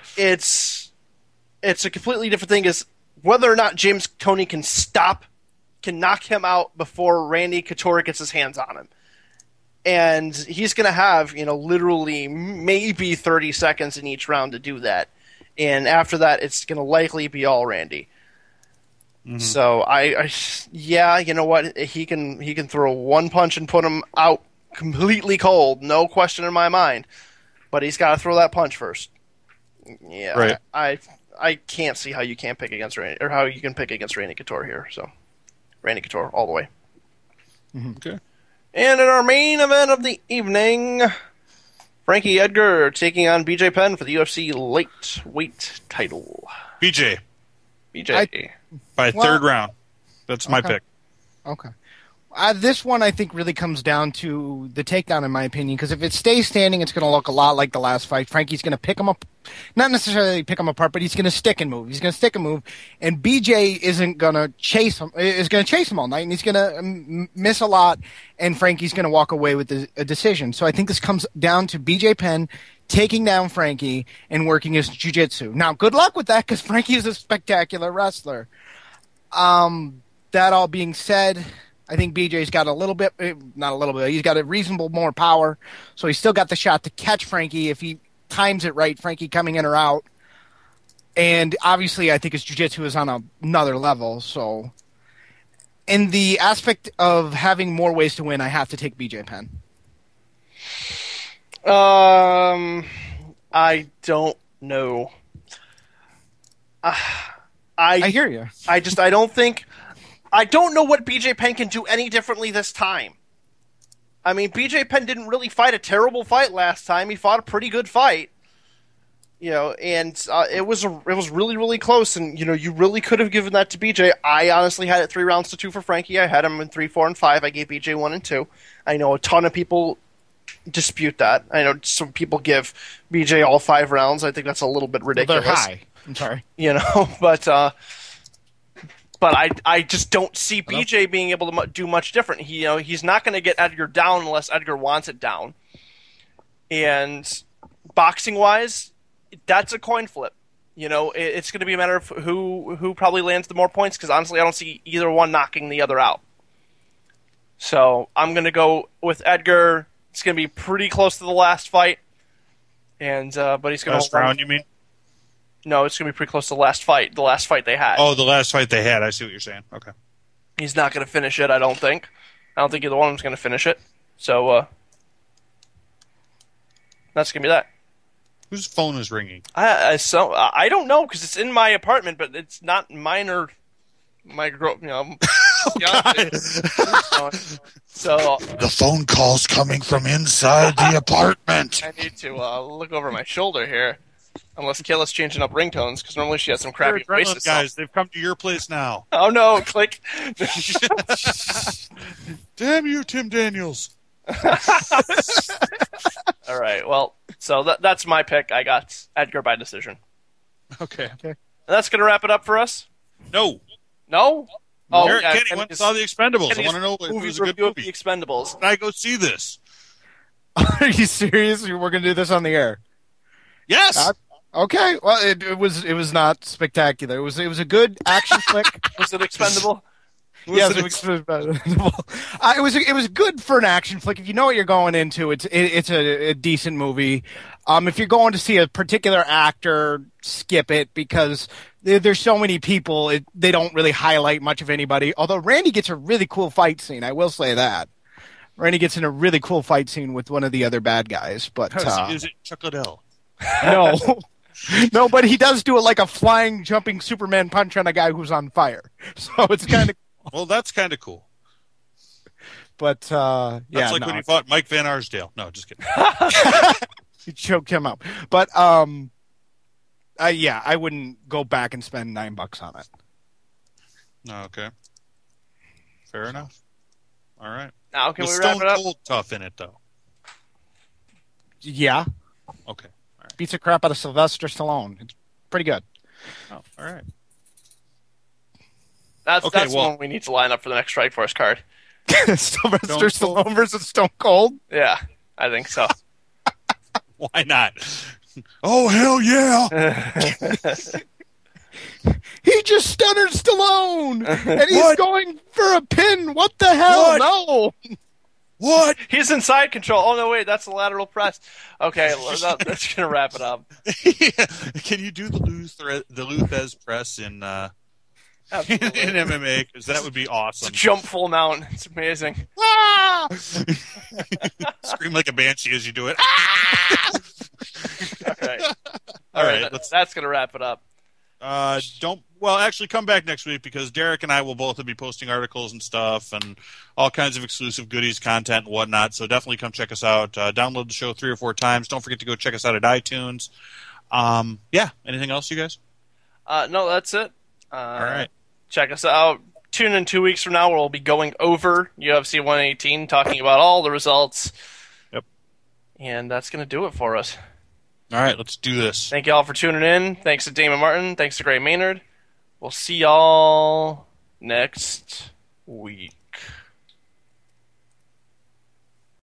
It's a completely different thing. Is whether or not James Toney can knock him out before Randy Couture gets his hands on him. And he's going to have, you know, literally maybe 30 seconds in each round to do that. And after that, it's going to likely be all Randy. Mm-hmm. So you know what? He can throw one punch and put him out completely cold, no question in my mind. But he's got to throw that punch first. Yeah, right. I can't see how you can't pick against Randy, or how you can pick against Randy Couture here. So, Randy Couture all the way. Mm-hmm. Okay. And in our main event of the evening, Frankie Edgar taking on BJ Penn for the UFC lightweight title. BJ. By third round. That's my pick. Okay. This one, I think, really comes down to the takedown, in my opinion, because if it stays standing, it's going to look a lot like the last fight. Frankie's going to pick him up, not necessarily pick him apart, but he's going to stick and move. And BJ isn't going to chase him. Is going to chase him all night, and he's going to miss a lot, and Frankie's going to walk away with a decision. So I think this comes down to BJ Penn taking down Frankie and working his jiu-jitsu. Now, good luck with that, because Frankie is a spectacular wrestler. That all being said, I think BJ's got he's got a reasonable more power, so he's still got the shot to catch Frankie if he times it right, Frankie coming in or out. And obviously, I think his jiu-jitsu is on another level, so in the aspect of having more ways to win, I have to take BJ Penn. I don't know. I hear you. I don't know what BJ Penn can do any differently this time. I mean, BJ Penn didn't really fight a terrible fight last time. He fought a pretty good fight, you know, and it was really, really close. And, you know, you really could have given that to BJ. I honestly had it 3-2 for Frankie. I had him in 3, 4, and 5. I gave BJ 1 and 2. I know a ton of people dispute that. I know some people give BJ all 5 rounds. I think that's a little bit ridiculous. Well, they're high. I'm sorry. You know, but I just don't see BJ being able to do much different. He's not going to get Edgar down unless Edgar wants it down. And boxing-wise, that's a coin flip. You know, it's going to be a matter of who probably lands the more points, because honestly, I don't see either one knocking the other out. So I'm going to go with Edgar. It's going to be pretty close to the last fight, but he's going to last round. You mean? No, it's going to be pretty close to the last fight. The last fight they had. Oh, the last fight they had. I see what you're saying. Okay. He's not going to finish it, I don't think. I don't think either one of them's going to finish it. So, that's going to be that. Whose phone is ringing? I don't know, because it's in my apartment, but it's not mine or my girl. You know. So the phone call's coming from inside the apartment. I need to look over my shoulder here. Unless Kayla's changing up ringtones, because normally she has some crappy voices. Guys, they've come to your place now. Oh no, click. Damn you, Tim Daniels. All right, well, so that's my pick. I got Edgar by decision. Okay. And that's going to wrap it up for us? No? Oh, Kenny went and saw The Expendables. I want to know if it was a good movie. The Expendables. Can I go see this? Are you serious? We're going to do this on the air? Yes. Okay, well, it was not spectacular. It was a good action flick. Was it expendable? Yes, it was good for an action flick. If you know what you're going into, it's a decent movie. If you're going to see a particular actor, skip it because there's so many people. They don't really highlight much of anybody. Although Randy gets a really cool fight scene, I will say that. Randy gets in a really cool fight scene with one of the other bad guys. But Is it Chuck Liddell? no, no, but he does do it like a flying, jumping Superman punch on a guy who's on fire. So it's kind of. Well, that's kind of cool. But That's like when he fought Mike Van Arsdale. No, just kidding. he choked him out. But yeah, I wouldn't go back and spend $9 on it. Okay. Fair enough. All right. Now can Was we wrap Stone it up? Cold tough in it though? Yeah, Okay. All right. beats the crap out of Sylvester Stallone. It's pretty good. Oh, all right. That's Okay, well- one we need to line up for the next Strikeforce card. Sylvester Stone Cold. Stallone versus Stone Cold. Yeah, I think so. Why not? Oh hell yeah! He just stuttered Stallone, and he's What? going for a pin. What the hell? What? No. What? He's in side control. Oh no, wait, that's the lateral press. Okay, that's gonna wrap it up. Can you do the Luthez press in Absolutely. in MMA? Because that would be It's a awesome. jump full mount. It's amazing. Ah! Scream like a banshee as you do it. Okay. All right, That's gonna wrap it up. Actually come back next week because Derek and I will both be posting articles and stuff and all kinds of exclusive goodies, content, and whatnot. So definitely come check us out. Download the show 3 or 4 times. Don't forget to go check us out at iTunes. Anything else, you guys? No, that's it. All right. Check us out. Tune in 2 weeks from now where we'll be going over UFC 118, talking about all the results. Yep. And that's going to do it for us. All right, let's do this. Thank you all for tuning in. Thanks to Damon Martin. Thanks to Gray Maynard. We'll see y'all next week.